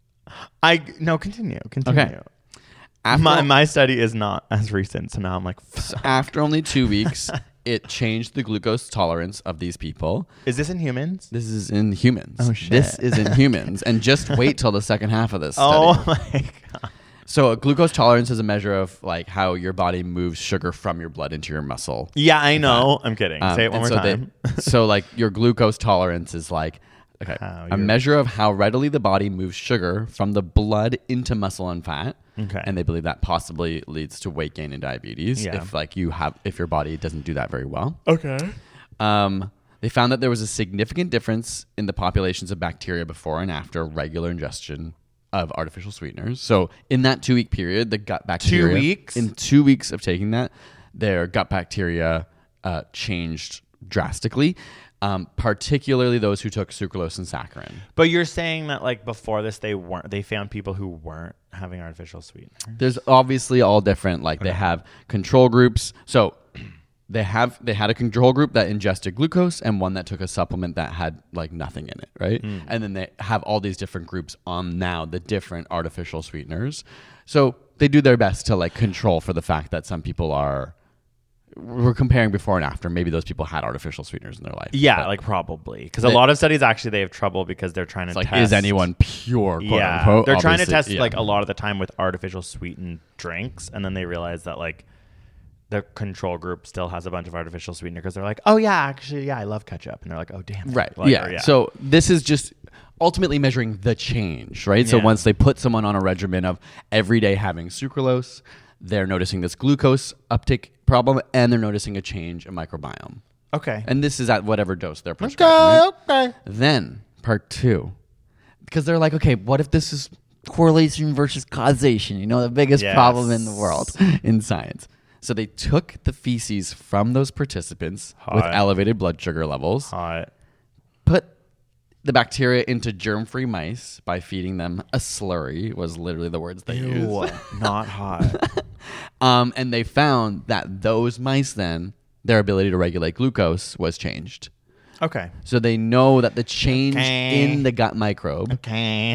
I no. Continue. Continue. Okay. After, My my study is not as recent, so now I'm like, fuck. after only two weeks, it changed the glucose tolerance of these people. Is this in humans? This is in humans. Oh, shit. This is in humans. And just wait till the second half of this study. Oh my god. So a glucose tolerance is a measure of like how your body moves sugar from your blood into your muscle. Yeah, I know. I'm kidding. Um, Say it one and more so they- time. so like your glucose tolerance is like okay, How a you're- measure of how readily the body moves sugar from the blood into muscle and fat. Okay. And they believe that possibly leads to weight gain and diabetes Yeah. if like you have if your body doesn't do that very well. Okay. Um, they found that there was a significant difference in the populations of bacteria before and after regular ingestion of artificial sweeteners. So in that two week period, the gut bacteria weeks? in two weeks of taking that, their gut bacteria uh, changed drastically. Um, particularly those who took sucralose and saccharin. But you're saying that like before this, they weren't. They found people who weren't having artificial sweeteners. There's obviously all different. Like they have control groups. So they have they had a control group that ingested glucose and one that took a supplement that had like nothing in it, right? Mm. And then they have all these different groups on now the different artificial sweeteners. So they do their best to like control for the fact that some people are. We're comparing before and after. Maybe those people had artificial sweeteners in their life. Yeah, but like probably because a lot of studies actually they have trouble because they're trying to like, test. is anyone pure? Quote yeah, unquote? they're trying to Obviously, test yeah. like a lot of the time with artificial sweetened drinks, and then they realize that like the control group still has a bunch of artificial sweetener because they're like, oh yeah, actually yeah, I love ketchup, and they're like, oh damn, right, like, yeah. or, yeah. So this is just ultimately measuring the change, right? So Yeah. once they put someone on a regimen of every day having sucralose, they're noticing this glucose uptick problem, and they're noticing a change in microbiome. Okay, And this is at whatever dose they're prescribing. okay, right? okay. Then part two, because they're like, okay, what if this is correlation versus causation? You know, the biggest Yes. problem in the world in science. So they took the feces from those participants with Hot. elevated blood sugar levels, Hot. put the bacteria into germ-free mice by feeding them a slurry, was literally the words they Ew, used. not hot. Um, and they found that those mice then, their ability to regulate glucose was changed. Okay. So they know that the change Okay. in the gut microbe Okay.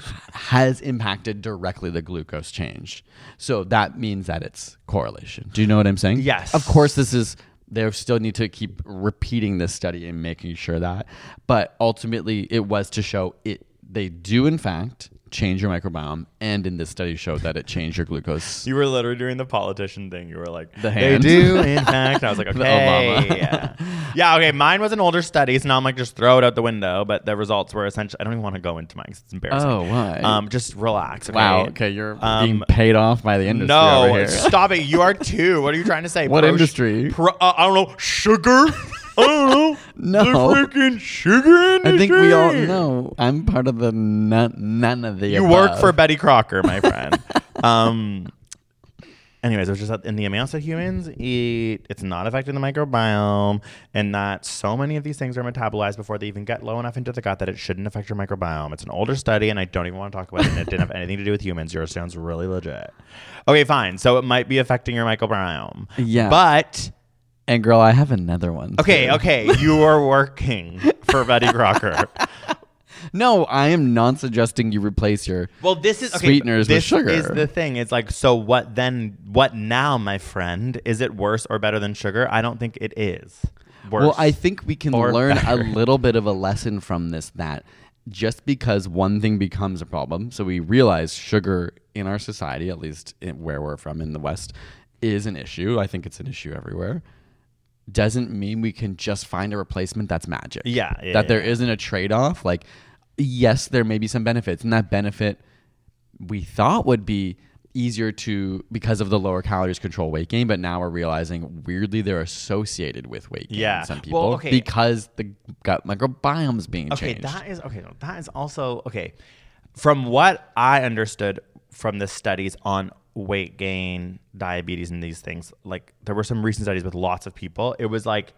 has impacted directly the glucose change. So that means that it's correlation. Do you know what I'm saying? Yes. Of course, this is, they still need to keep repeating this study and making sure that. But ultimately, it was to show it. They do, in fact, change your microbiome. And in this study showed that it changed your glucose. You were literally doing the politician thing. You were like, The they hand. do, in fact. And I was like, okay. The Obama. yeah. yeah, okay. Mine was an older study, so now I'm like, just throw it out the window. But the results were essentially, I don't even want to go into mine 'cause it's embarrassing. Oh, why? Um, just relax. Okay? Wow. Okay, you're Um, being paid off by the industry over No, here. stop it. You are too. What are you trying to say? What Pro- industry? Pro, uh, I don't know. Sugar? I don't know. No. The freaking sugar industry. I think we all know. I'm part of the none, none of the You above. work for Betty Crocker, my friend. um. Anyways, it was just that in the amounts that humans eat, it's not affecting the microbiome, and that so many of these things are metabolized before they even get low enough into the gut that it shouldn't affect your microbiome. It's an older study, and I don't even want to talk about it, and it didn't have anything to do with humans. Yours sounds really legit. Okay, fine. So it might be affecting your microbiome. Yeah. But... And girl, I have another one. Okay, too. okay. You are working for Betty Crocker. No, I am not suggesting you replace your Well, this is okay, sweeteners with this sugar. is the thing. It's like, so what then? What now, my friend? Is it worse or better than sugar? I don't think it is. Worse. Well, I think we can or learn better. a little bit of a lesson from this, that just because one thing becomes a problem, so we realize sugar in our society, at least in where we're from in the West, is an issue. I think it's an issue everywhere. doesn't mean we can just find a replacement that's magic. Yeah. yeah that yeah, there yeah. isn't a trade-off. Like, yes, there may be some benefits, and that benefit we thought would be easier to, because of the lower calories, control weight gain, but now we're realizing weirdly they're associated with weight gain Yeah. in some people Well, okay. because the gut microbiome's being Okay, changed. that is okay. no, That is also okay. From what I understood from the studies on weight gain, diabetes, and these things, like there were some recent studies with lots of people. It was like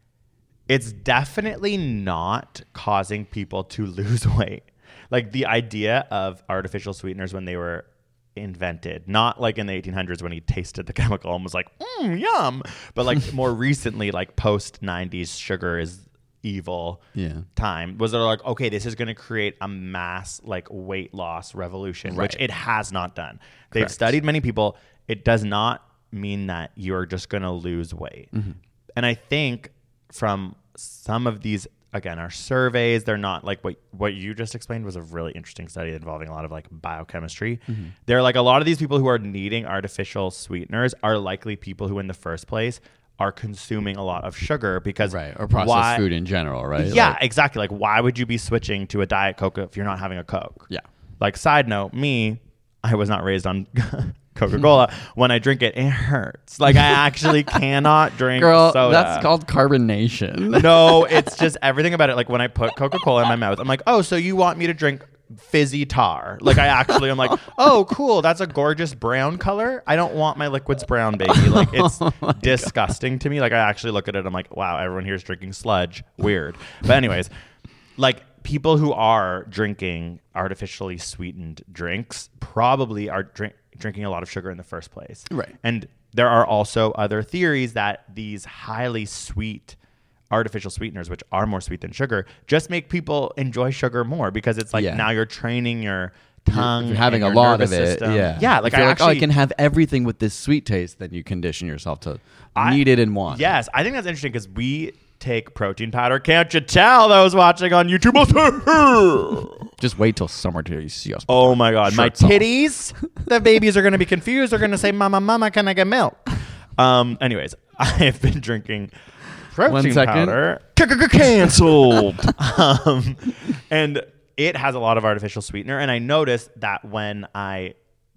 it's definitely not causing people to lose weight. Like the idea of artificial sweeteners when they were invented, not like in the eighteen hundreds when he tasted the chemical and was like, mm, yum, but like more recently, like post nineties sugar is evil Yeah. time, was they're like, okay, this is going to create a mass like weight loss revolution, Right. which it has not done. They've Correct. studied many people. It does not mean that you're just going to lose weight. Mm-hmm. And I think from some of these, again, our surveys, they're not like what what you just explained was a really interesting study involving a lot of like biochemistry. Mm-hmm. They're like a lot of these people who are needing artificial sweeteners are likely people who in the first place are consuming a lot of sugar because Right. Or processed why- food in general, right? Yeah, Like, exactly. Like why would you be switching to a Diet Coke if you're not having a Coke? yeah. Like side note, me, I was not raised on Coca-Cola. When I drink it, it hurts. Like I actually cannot drink Girl, soda. that's called carbonation. No, it's just everything about it. Like when I put Coca-Cola in my mouth, I'm like, oh, so you want me to drink fizzy tar? Like I actually am like, oh, cool. That's a gorgeous brown color. I don't want my liquids brown, baby. Like it's Oh disgusting to me. Like I actually look at it. I'm like, wow, everyone here is drinking sludge. Weird. But anyways, like people who are drinking artificially sweetened drinks probably are drink, drinking a lot of sugar in the first place. Right. And there are also other theories that these highly sweet artificial sweeteners, which are more sweet than sugar, just make people enjoy sugar more because it's like Yeah. now you're training your tongue. If you're having and a your lot of nervous it, system. yeah, Yeah. Like if you're I like, actually, oh, I can have everything with this sweet taste, then you condition yourself to I- need it and want. it. Yes, I think that's interesting because we take protein powder. Can't you tell those watching on YouTube? Just wait till summer till you see us. Oh my God, my Shirts off. titties. The babies are going to be confused. They're going to say, "Mama, mama, can I get milk?" Um. Anyways, I have been drinking protein One second. powder. Cancelled. um, and it has a lot of artificial sweetener. And I noticed that when I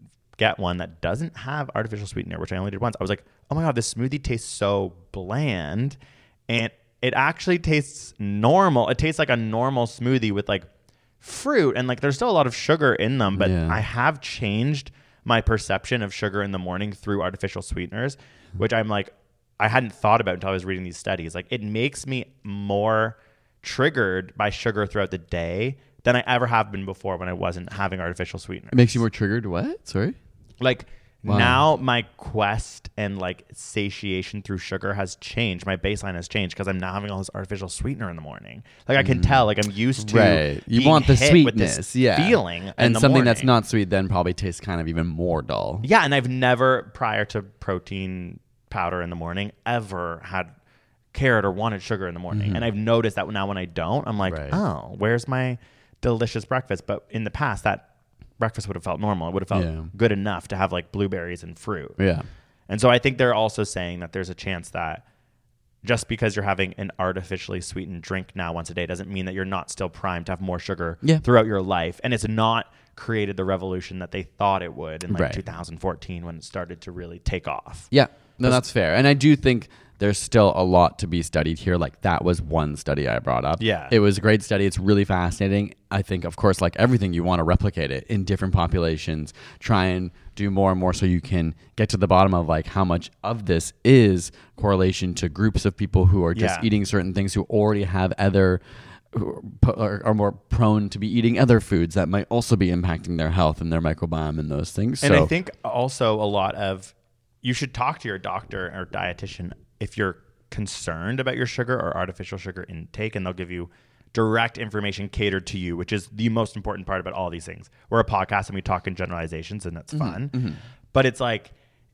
get one that doesn't have artificial sweetener, which I only did once, I was like, "Oh my God, this smoothie tastes so bland," and it actually tastes normal. It tastes like a normal smoothie with like fruit and like there's still a lot of sugar in them, but Yeah. I have changed my perception of sugar in the morning through artificial sweeteners, which I'm like, I hadn't thought about until I was reading these studies. Like it makes me more triggered by sugar throughout the day than I ever have been before when I wasn't having artificial sweeteners. It makes you more triggered. What? Sorry. Like Wow. now my quest and like satiation through sugar has changed. My baseline has changed because I'm now having all this artificial sweetener in the morning. Like I can tell, like I'm used to Right. You being want the hit with this sweetness. Yeah. feeling in And the something that's morning. not sweet then probably tastes kind of even more dull. Yeah, and I've never prior to protein powder in the morning ever had cared or wanted sugar in the morning. And I've noticed that now when I don't, I'm like, Right. oh, where's my delicious breakfast? But in the past, that breakfast would have felt normal. It would have felt Yeah. good enough to have like blueberries and fruit. Yeah. And so I think they're also saying that there's a chance that just because you're having an artificially sweetened drink now once a day doesn't mean that you're not still primed to have more sugar Yeah. throughout your life. And it's not created the revolution that they thought it would in like Right. two thousand fourteen when it started to really take off. Yeah. No, that's fair. And I do think there's still a lot to be studied here. Like that was one study I brought up. Yeah. It was a great study. It's really fascinating. I think, of course, like everything, you want to replicate it in different populations, try and do more and more so you can get to the bottom of like how much of this is correlation to groups of people who are just Yeah. eating certain things who already have other who are, are more prone to be eating other foods that might also be impacting their health and their microbiome and those things. And so, I think also a lot of you should talk to your doctor or dietitian if you're concerned about your sugar or artificial sugar intake, and they'll give you direct information catered to you, which is the most important part about all these things. We're a podcast and we talk in generalizations, and that's fun. But it's like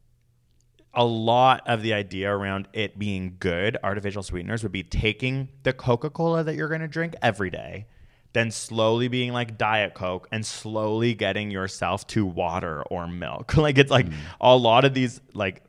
a lot of the idea around it being good, artificial sweeteners, would be taking the Coca-Cola that you're going to drink every day, then slowly being like Diet Coke and slowly getting yourself to water or milk. Like it's like a lot of these like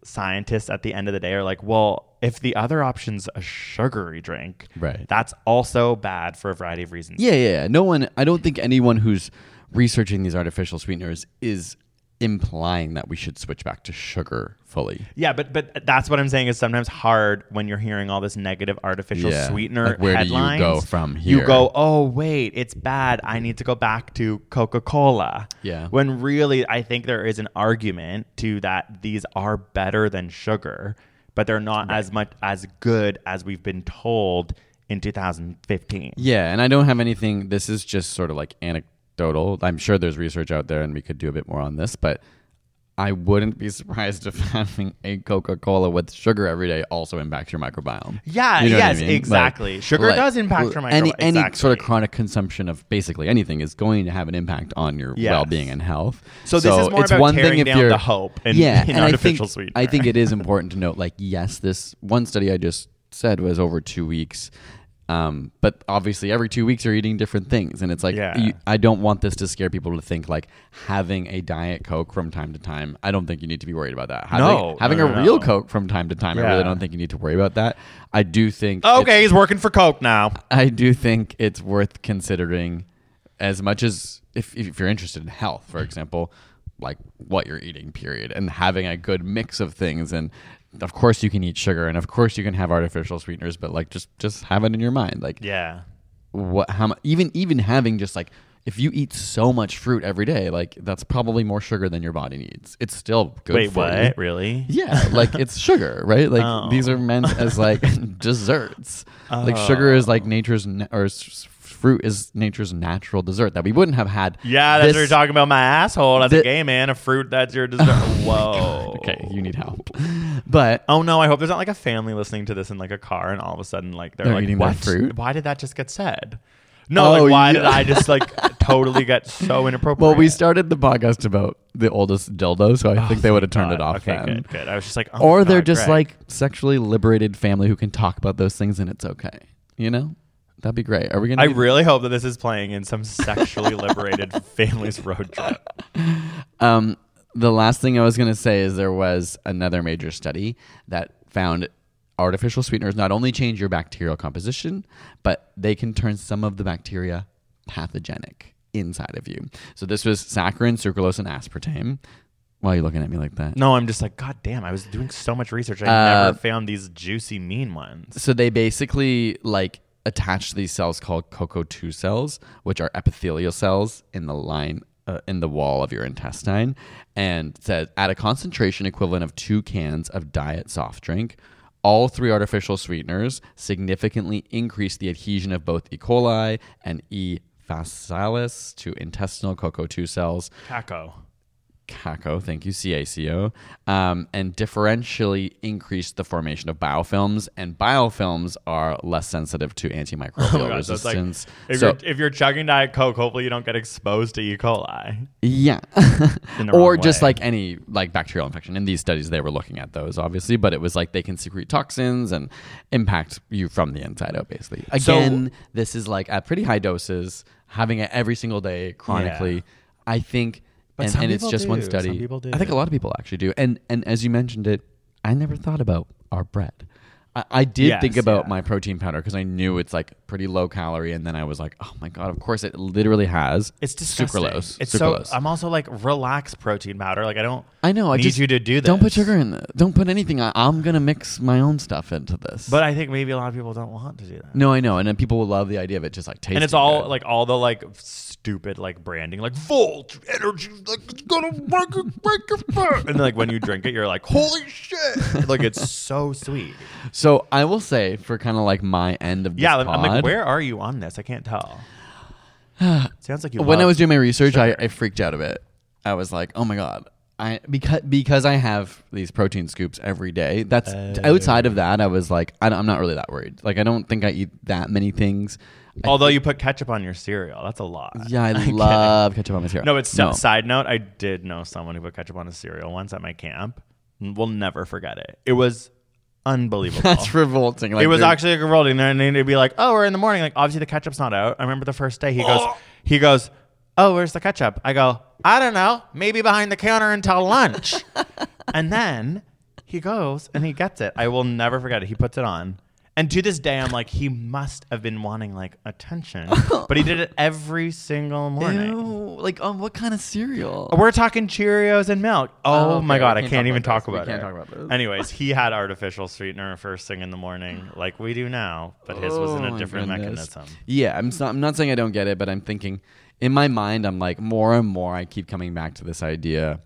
scientists at the end of the day are like, well, if the other option's a sugary drink, right, that's also bad for a variety of reasons. Yeah, yeah, yeah. No one, I don't think anyone who's researching these artificial sweeteners is implying that we should switch back to sugar fully. Yeah, but but that's what I'm saying is sometimes hard when you're hearing all this negative artificial yeah. sweetener like where headlines. do you go from here? You go, oh, wait, it's bad. I need to go back to Coca-Cola. Yeah. When really, I think there is an argument to that these are better than sugar, but they're not right. as much as good as we've been told in two thousand fifteen. Yeah, and I don't have anything. This is just sort of like anecdotal. I'm sure there's research out there and we could do a bit more on this, but I wouldn't be surprised if having a Coca-Cola with sugar every day also impacts your microbiome. Yeah, you know yes, I mean? exactly. Like, sugar like, does impact your microbiome. Any, exactly. any sort of chronic consumption of basically anything is going to have an impact on your yes. well-being and health. So, so this is more it's about one tearing thing if down you're, the hope in, yeah, in and artificial I think, sweetener. I think it is important to note, like, yes, this one study I just said was over two weeks. Um, but obviously every two weeks you're eating different things. And it's like, yeah. you, I don't want this to scare people to think like having a Diet Coke from time to time. I don't think you need to be worried about that. Having, no. Having no, a no, real no. Coke from time to time, yeah. I really don't think you need to worry about that. I do think. Okay, he's working for Coke now. I do think it's worth considering as much as if, if you're interested in health, for example, like what you're eating, period, and having a good mix of things. And of course you can eat sugar, and of course you can have artificial sweeteners, but like just just have it in your mind, like yeah, what how much even even having just like if you eat so much fruit every day, like that's probably more sugar than your body needs. It's still good. Wait, for what? you. Really? Yeah, like it's sugar, right? Like oh. these are meant as like desserts. Oh. Like sugar is like nature's na- or s- fruit is nature's natural dessert that we wouldn't have had. Yeah, that's this, what you're talking about. My asshole as the, a gay man, a fruit that's your dessert. Whoa. Okay, you need help. But oh no, I hope there's not like a family listening to this in like a car, and all of a sudden like they're, they're like, eating what? that fruit. Why did that just get said? No, oh, like why yeah. did I just like totally get so inappropriate? Well, we started the podcast about the oldest dildo, so I oh, think they would have turned God. it off okay, then. Good, good. I was just like, oh or God, they're just Greg. like sexually liberated family who can talk about those things and it's okay. You know? That'd be great. Are we gonna? I really hope that this is playing in some sexually liberated families road trip. Um, the last thing I was gonna say is there was another major study that found artificial sweeteners not only change your bacterial composition, but they can turn some of the bacteria pathogenic inside of you. So this was saccharin, sucralose, and aspartame. Why are you looking at me like that? No, I'm just like, God damn, I was doing so much research. I Uh, never found these juicy mean ones. So they basically like attach these cells called C O C O two cells, which are epithelial cells in the line uh, in the wall of your intestine, and says at a concentration equivalent of two cans of diet soft drink, all three artificial sweeteners significantly increase the adhesion of both E. coli and E. facialis to intestinal C O C O two cells. Caco. Caco, thank you, C A C O, um, and differentially increase the formation of biofilms, and biofilms are less sensitive to antimicrobial Oh my God, resistance. So like, if, so, you're, if you're chugging Diet Coke, hopefully you don't get exposed to E. coli. Yeah. In the or wrong just way. like any like bacterial infection. In these studies, they were looking at those, obviously, but it was like they can secrete toxins and impact you from the inside out, basically. Again, so, this is like at pretty high doses, having it every single day chronically. Yeah. I think... But and, and it's just do. one study. Some people do. I think a lot of people actually do. And and as you mentioned it, I never thought about our bread. I, I did yes, think about yeah. my protein powder because I knew it's like pretty low calorie, and then I was like, oh my God, of course it literally has it's disgusting. sucralose. It's sucralose. so I'm also like relax protein powder. Like I don't I know I need just you to do this. Don't put sugar in it. Don't put anything. I, I'm gonna mix my own stuff into this. But I think maybe a lot of people don't want to do that. No, I know, and then people will love the idea of it just like tasting. And it's all good. like all the like stupid like branding, like Volt energy, like it's gonna break it, break it, break. And then, like when you drink it, you're like, holy shit! Like it's so sweet. So I will say for kind of like my end of this yeah, pod, I'm like, where are you on this? I can't tell. Sounds like you. When I love was doing my research, I, sugar. I freaked out a bit. I was like, oh my God. I because because I have these protein scoops every day. That's Uh. outside of that. I was like, I, I'm not really that worried. Like, I don't think I eat that many things. I Although think, you put ketchup on your cereal, that's a lot. yeah, I I'm love ketchup on my cereal. kidding. No, it's no. side note. I did know someone who put ketchup on his cereal once at my camp. We'll never forget it. It was unbelievable. That's revolting. Like, it was dude, actually like revolting. And then they'd be like, "Oh, we're in the morning. Like, obviously the ketchup's not out." I remember the first day. He goes, he goes, "Oh, where's the ketchup?" I go, "I don't know. Maybe behind the counter until lunch." And then he he goes and he gets it. I will never forget it. He puts it on. And to this day, I'm like, he must have been wanting like attention, but he did it every single morning. Ew, like, um, what kind of cereal? We're talking Cheerios and milk. Oh, Oh, okay. my God. We I can't can't talk even about talk this. We about can't it. talk about this. Anyways, he had artificial sweetener first thing in the morning like we do now, but his was in Oh, a my different goodness. mechanism. Yeah, I'm, not, I'm not saying I don't get it, but I'm thinking in my mind, I'm like more and more I keep coming back to this idea.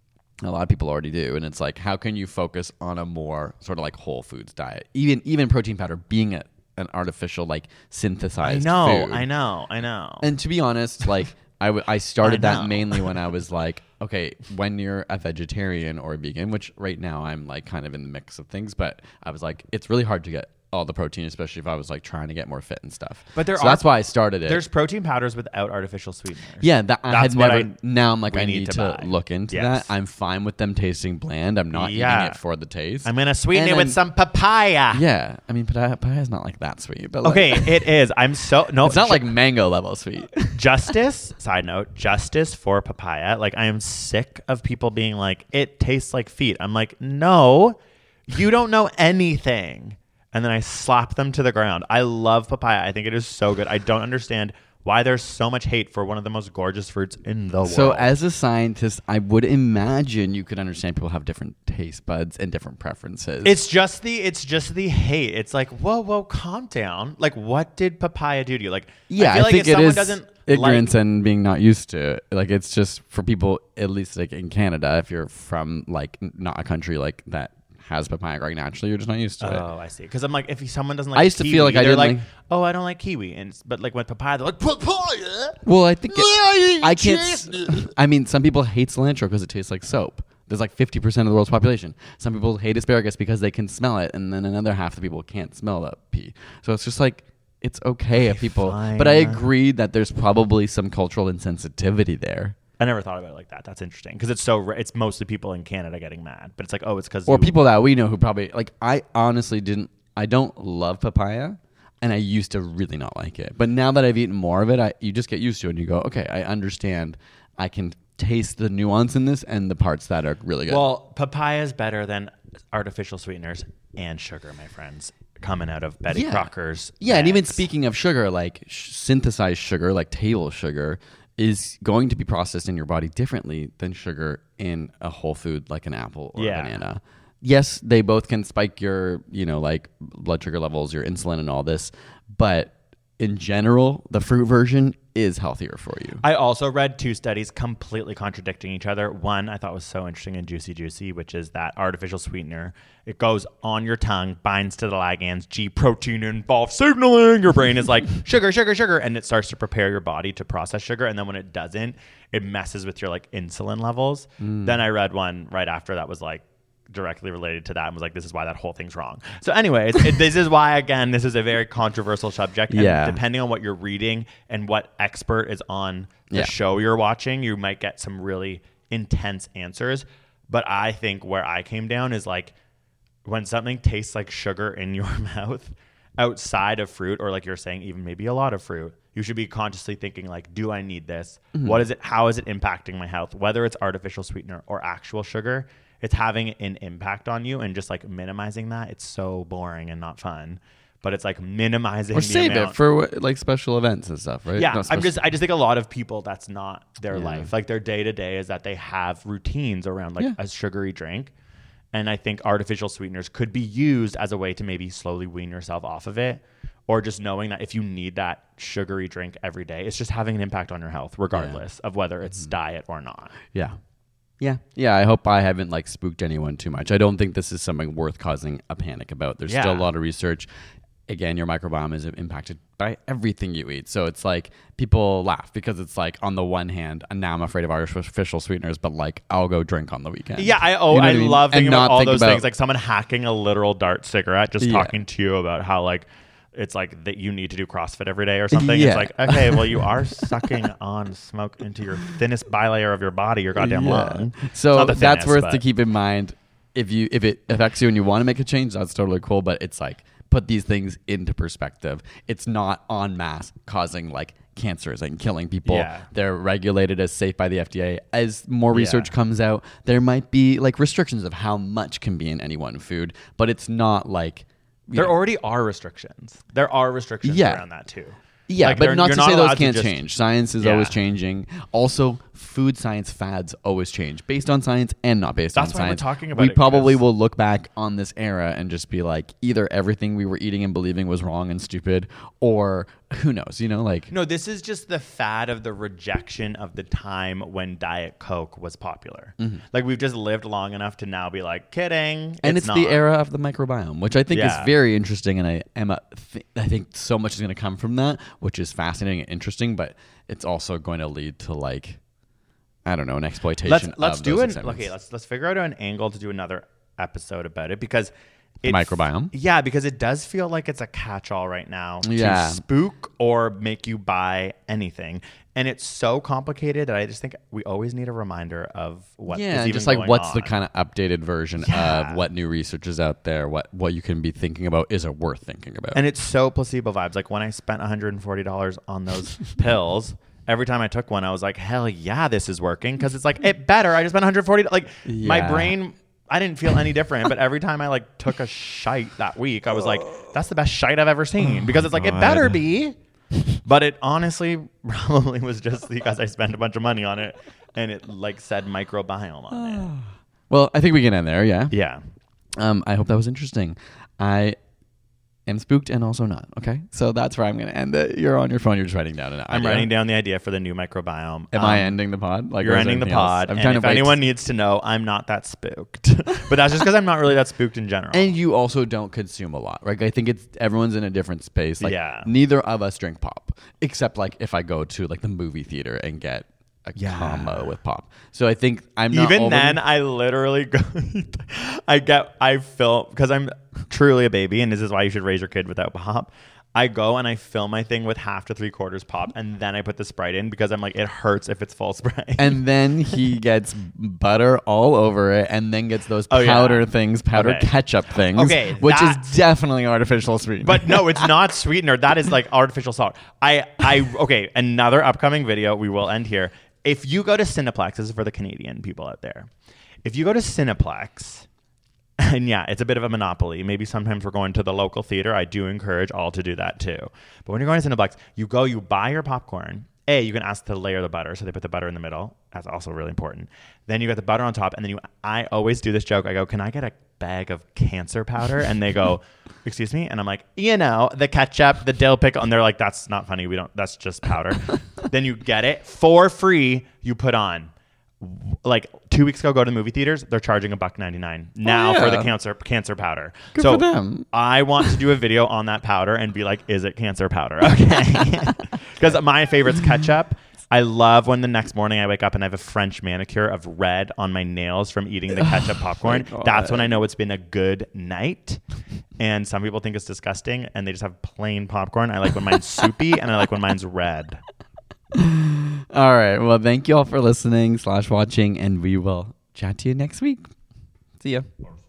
A lot of people already do. And it's like, how can you focus on a more sort of like whole foods diet? Even even protein powder being a, an artificial, like synthesized I know, food. I know, I know. And to be honest, like I, w- I started I know. that mainly when I was like, okay, when you're a vegetarian or a vegan, which right now I'm like kind of in the mix of things, but I was like, it's really hard to get all the protein, especially if I was like trying to get more fit and stuff. But there so are, that's why I started it. There's protein powders without artificial sweeteners. Yeah, that, I That's had what never. I- now I'm like, we I need need to to, buy. look into Yes. that. I'm fine with them tasting bland. I'm not Yeah. eating it for the taste. I'm going to sweeten And it with I'm- some papaya. Yeah, I mean, papaya, papaya is not like that sweet, but like, Okay, it is. I'm so no. it's not ju- like mango level sweet. justice. Side note: justice for papaya. Like I am sick of people being like, it tastes like feet. I'm like, no, you don't know anything. And then I slap them to the ground. I love papaya. I think it is so good. I don't understand why there's so much hate for one of the most gorgeous fruits in the So world. as a scientist, I would imagine you could understand people have different taste buds and different preferences. It's just the it's just the hate. It's like, whoa, whoa, calm down. Like, what did papaya do to you? Like, yeah, I I, feel like think if someone it is doesn't ignorance like, and being not used to it. Like it's just for people, at least like in Canada, if you're from like n- not a country like that has papaya growing naturally, you're just not used to it. Oh, I see. Because I'm like, if someone doesn't like, I used to kiwi, feel like I they're didn't like, like- oh, I don't like kiwi, and but like with papaya, they're like papaya. Well, I think it, I can't. s- I mean, some people hate cilantro because it tastes like soap. There's like fifty percent of the world's population. Some people hate asparagus because they can smell it, and then another half of the people can't smell that pea. So it's just like it's okay if people. But I fine. agree that there's probably some cultural insensitivity there. I never thought about it like that. That's interesting because it's so ra- it's mostly people in Canada getting mad, but it's like, oh, it's because Or people that we know who probably like. I honestly didn't. I don't love papaya, and I used to really not like it. But now that I've eaten more of it, I you just get used to it, and you go, okay, I understand. I can taste the nuance in this and the parts that are really good. Well, papaya is better than artificial sweeteners and sugar, my friends, coming out of Betty Yeah. Crocker's. Yeah, and even bags. speaking of sugar, like sh- synthesized sugar, like table sugar, is going to be processed in your body differently than sugar in a whole food like an apple or Yeah. a banana. Yes, they both can spike your, you know, like blood sugar levels, your insulin and all this, but in general, the fruit version is healthier for you. I also read two studies completely contradicting each other. One I thought was so interesting in Juicy Juicy, which is that artificial sweetener, it goes on your tongue, binds to the ligands, G protein involved signaling. Your brain is like sugar, sugar, sugar, and it starts to prepare your body to process sugar. And then when it doesn't, it messes with your like insulin levels. Mm. Then I read one right after that was like directly related to that and was like, this is why that whole thing's wrong. So anyways, it, this is why, again, this is a very controversial subject. And Yeah. depending on what you're reading and what expert is on the Yeah. show you're watching, you might get some really intense answers. But I think where I came down is like when something tastes like sugar in your mouth outside of fruit, or like you're saying, even maybe a lot of fruit, you should be consciously thinking like, do I need this? Mm-hmm. What is it? How is it impacting my health? Whether it's artificial sweetener or actual sugar, it's having an impact on you, and just like minimizing that. It's so boring and not fun, but it's like minimizing Or the save amount. it for like special events and stuff, right? Yeah, Not I'm special- just I just think a lot of people, that's not their Yeah. life. Like their day to day is that they have routines around like Yeah. a sugary drink. And I think artificial sweeteners could be used as a way to maybe slowly wean yourself off of it, or just knowing that if you need that sugary drink every day, it's just having an impact on your health, regardless of whether it's Mm-hmm. diet or not. Yeah. Yeah. Yeah. I hope I haven't like spooked anyone too much. I don't think this is something worth causing a panic about. There's still a Yeah. lot of research. Again, your microbiome is impacted by everything you eat. So it's like people laugh because it's like on the one hand, and now I'm afraid of artificial sweeteners, but like I'll go drink on the weekend. Yeah, I oh You know I what mean? love thinking And about not all think those about- things, like someone hacking a literal dart cigarette, just Yeah. talking to you about how like it's like that you need to do CrossFit every day or something. Yeah. It's like, okay, well you are sucking on smoke into your thinnest bilayer of your body, your goddamn Yeah. lung. So Not the that's thinnest, worth but- to keep in mind. If you if it affects you and you want to make a change, that's totally cool. But it's like put these things into perspective. It's not en masse causing like cancers and killing people. Yeah. They're regulated as safe by the F D A. As more research Yeah. comes out, there might be like restrictions of how much can be in any one food, but it's not like you There know, already are restrictions. There are restrictions Yeah. around that too. Yeah, Like, but they're- not you're to say allowed those can't just- change. Science is Yeah. always changing. Also, food science fads always change based on science and not based That's on why we're science. talking about we it, probably because- will look back on this era and just be like, either everything we were eating and believing was wrong and stupid, or who knows, you know, like No, this is just the fad of the rejection of the time when Diet Coke was popular. Like we've just lived long enough to now be like, kidding. and it's, not. the era of the microbiome, which I think Yeah. is very interesting, and I am a th- I think so much is going to come from that, which is fascinating and interesting, but it's also going to lead to like I don't know, an exploitation. Let's of let's do those an experiments. okay. Let's let's figure out an angle to do another episode about it because The it, microbiome? Yeah, because it does feel like it's a catch-all right now Yeah. to spook or make you buy anything, and it's so complicated that I just think we always need a reminder of what. Yeah, is and even just like going what's the on. kind of updated version Yeah. of what new research is out there, what what you can be thinking about, is it worth thinking about? And it's so placebo vibes. Like when I spent one hundred forty dollars on those pills. Every time I took one, I was like, hell yeah, this is working. Because it's like, it better. I just spent one hundred forty dollars. Like, my Yeah. brain, I didn't feel any different. But every time I, like, took a shite that week, I was like, that's the best shite I've ever seen. Because it's like, it better be. But it honestly probably was just because I spent a bunch of money on it. And it, like, said microbiome on it. Well, I think we can end there, yeah? Yeah. Um, I hope that was interesting. I am spooked and also not, okay? So that's where I'm going to end it. You're on your phone, you're just writing down an idea. I'm writing down the idea for the new microbiome. Am Um, I ending the pod? Like, You're or is ending the anything else? pod. I'm And trying if to wait. anyone needs to know, I'm not that spooked. But that's just because I'm not really that spooked in general. And you also don't consume a lot, right? I think it's everyone's in a different space. Like, Yeah. neither of us drink pop, except like if I go to like the movie theater and get a Yeah. combo with pop. So I think I'm not Even overly- then, I literally go. I get. I film because I'm truly a baby, and this is why you should raise your kid without pop. I go and I fill my thing with half to three quarters pop, and then I put the Sprite in because I'm like, it hurts if it's full Sprite. And then he gets butter all over it, and then gets those Oh, yeah. powder things, powder Okay. ketchup things, Okay, which that- is definitely artificial sweetener. But no, it's not sweetener. That is like artificial salt. I, I, okay, another upcoming video. We will end here. If you go to Cineplex, this is for the Canadian people out there. If you go to Cineplex, and yeah, it's a bit of a monopoly. Maybe sometimes we're going to the local theater. I do encourage all to do that too. But when you're going to Cineplex, you go, you buy your popcorn. A, you can ask to layer the butter. So they put the butter in the middle. That's also really important. Then you got the butter on top. And then you, I always do this joke. I go, can I get a bag of cancer powder? And they go, excuse me? And I'm like, you know, the ketchup, the dill pickle. And they're like, that's not funny. We don't, that's just powder. Then you get it for free. You put on. Like two weeks ago, go to the movie theaters. They're charging a buck ninety nine now yeah. for the cancer cancer powder. Good so for them. I want to do a video on that powder and be like, is it cancer powder? Okay, because my favorite's ketchup. I love when the next morning I wake up and I have a French manicure of red on my nails from eating the ketchup popcorn. God. That's when I know it's been a good night. And some people think it's disgusting and they just have plain popcorn. I like when mine's soupy and I like when mine's red. All right. Well, thank you all for listening slash watching, and we will chat to you next week. See ya.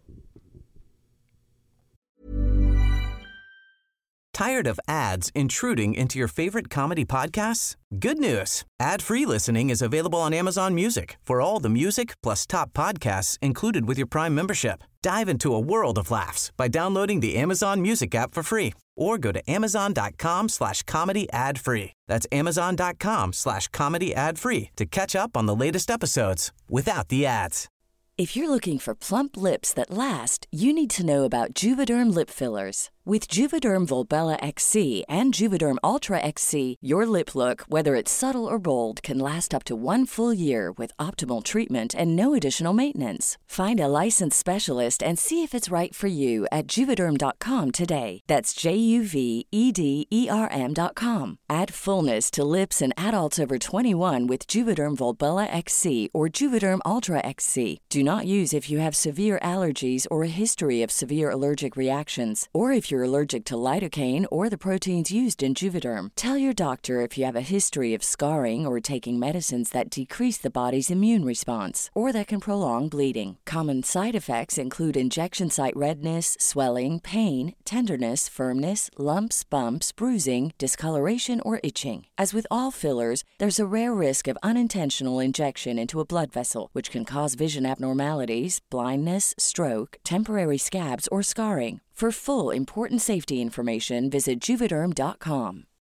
Tired of ads intruding into your favorite comedy podcasts? Good news. Ad-free listening is available on Amazon Music for all the music plus top podcasts included with your Prime membership. Dive into a world of laughs by downloading the Amazon Music app for free or go to amazon.com slash comedy ad free. That's amazon.com slash comedy ad free to catch up on the latest episodes without the ads. If you're looking for plump lips that last, you need to know about Juvederm lip fillers. With Juvederm Volbella X C and Juvederm Ultra X C, your lip look, whether it's subtle or bold, can last up to one full year with optimal treatment and no additional maintenance. Find a licensed specialist and see if it's right for you at Juvederm dot com today. That's J U V E D E R M dot com. Add fullness to lips in adults over twenty-one with Juvederm Volbella X C or Juvederm Ultra X C. Do not use if you have severe allergies or a history of severe allergic reactions, or if you're you're allergic to lidocaine or the proteins used in Juvederm. Tell your doctor if you have a history of scarring or taking medicines that decrease the body's immune response or that can prolong bleeding. Common side effects include injection site redness, swelling, pain, tenderness, firmness, lumps, bumps, bruising, discoloration, or itching. As with all fillers, there's a rare risk of unintentional injection into a blood vessel, which can cause vision abnormalities, blindness, stroke, temporary scabs, or scarring. For full, important safety information, visit Juvederm dot com.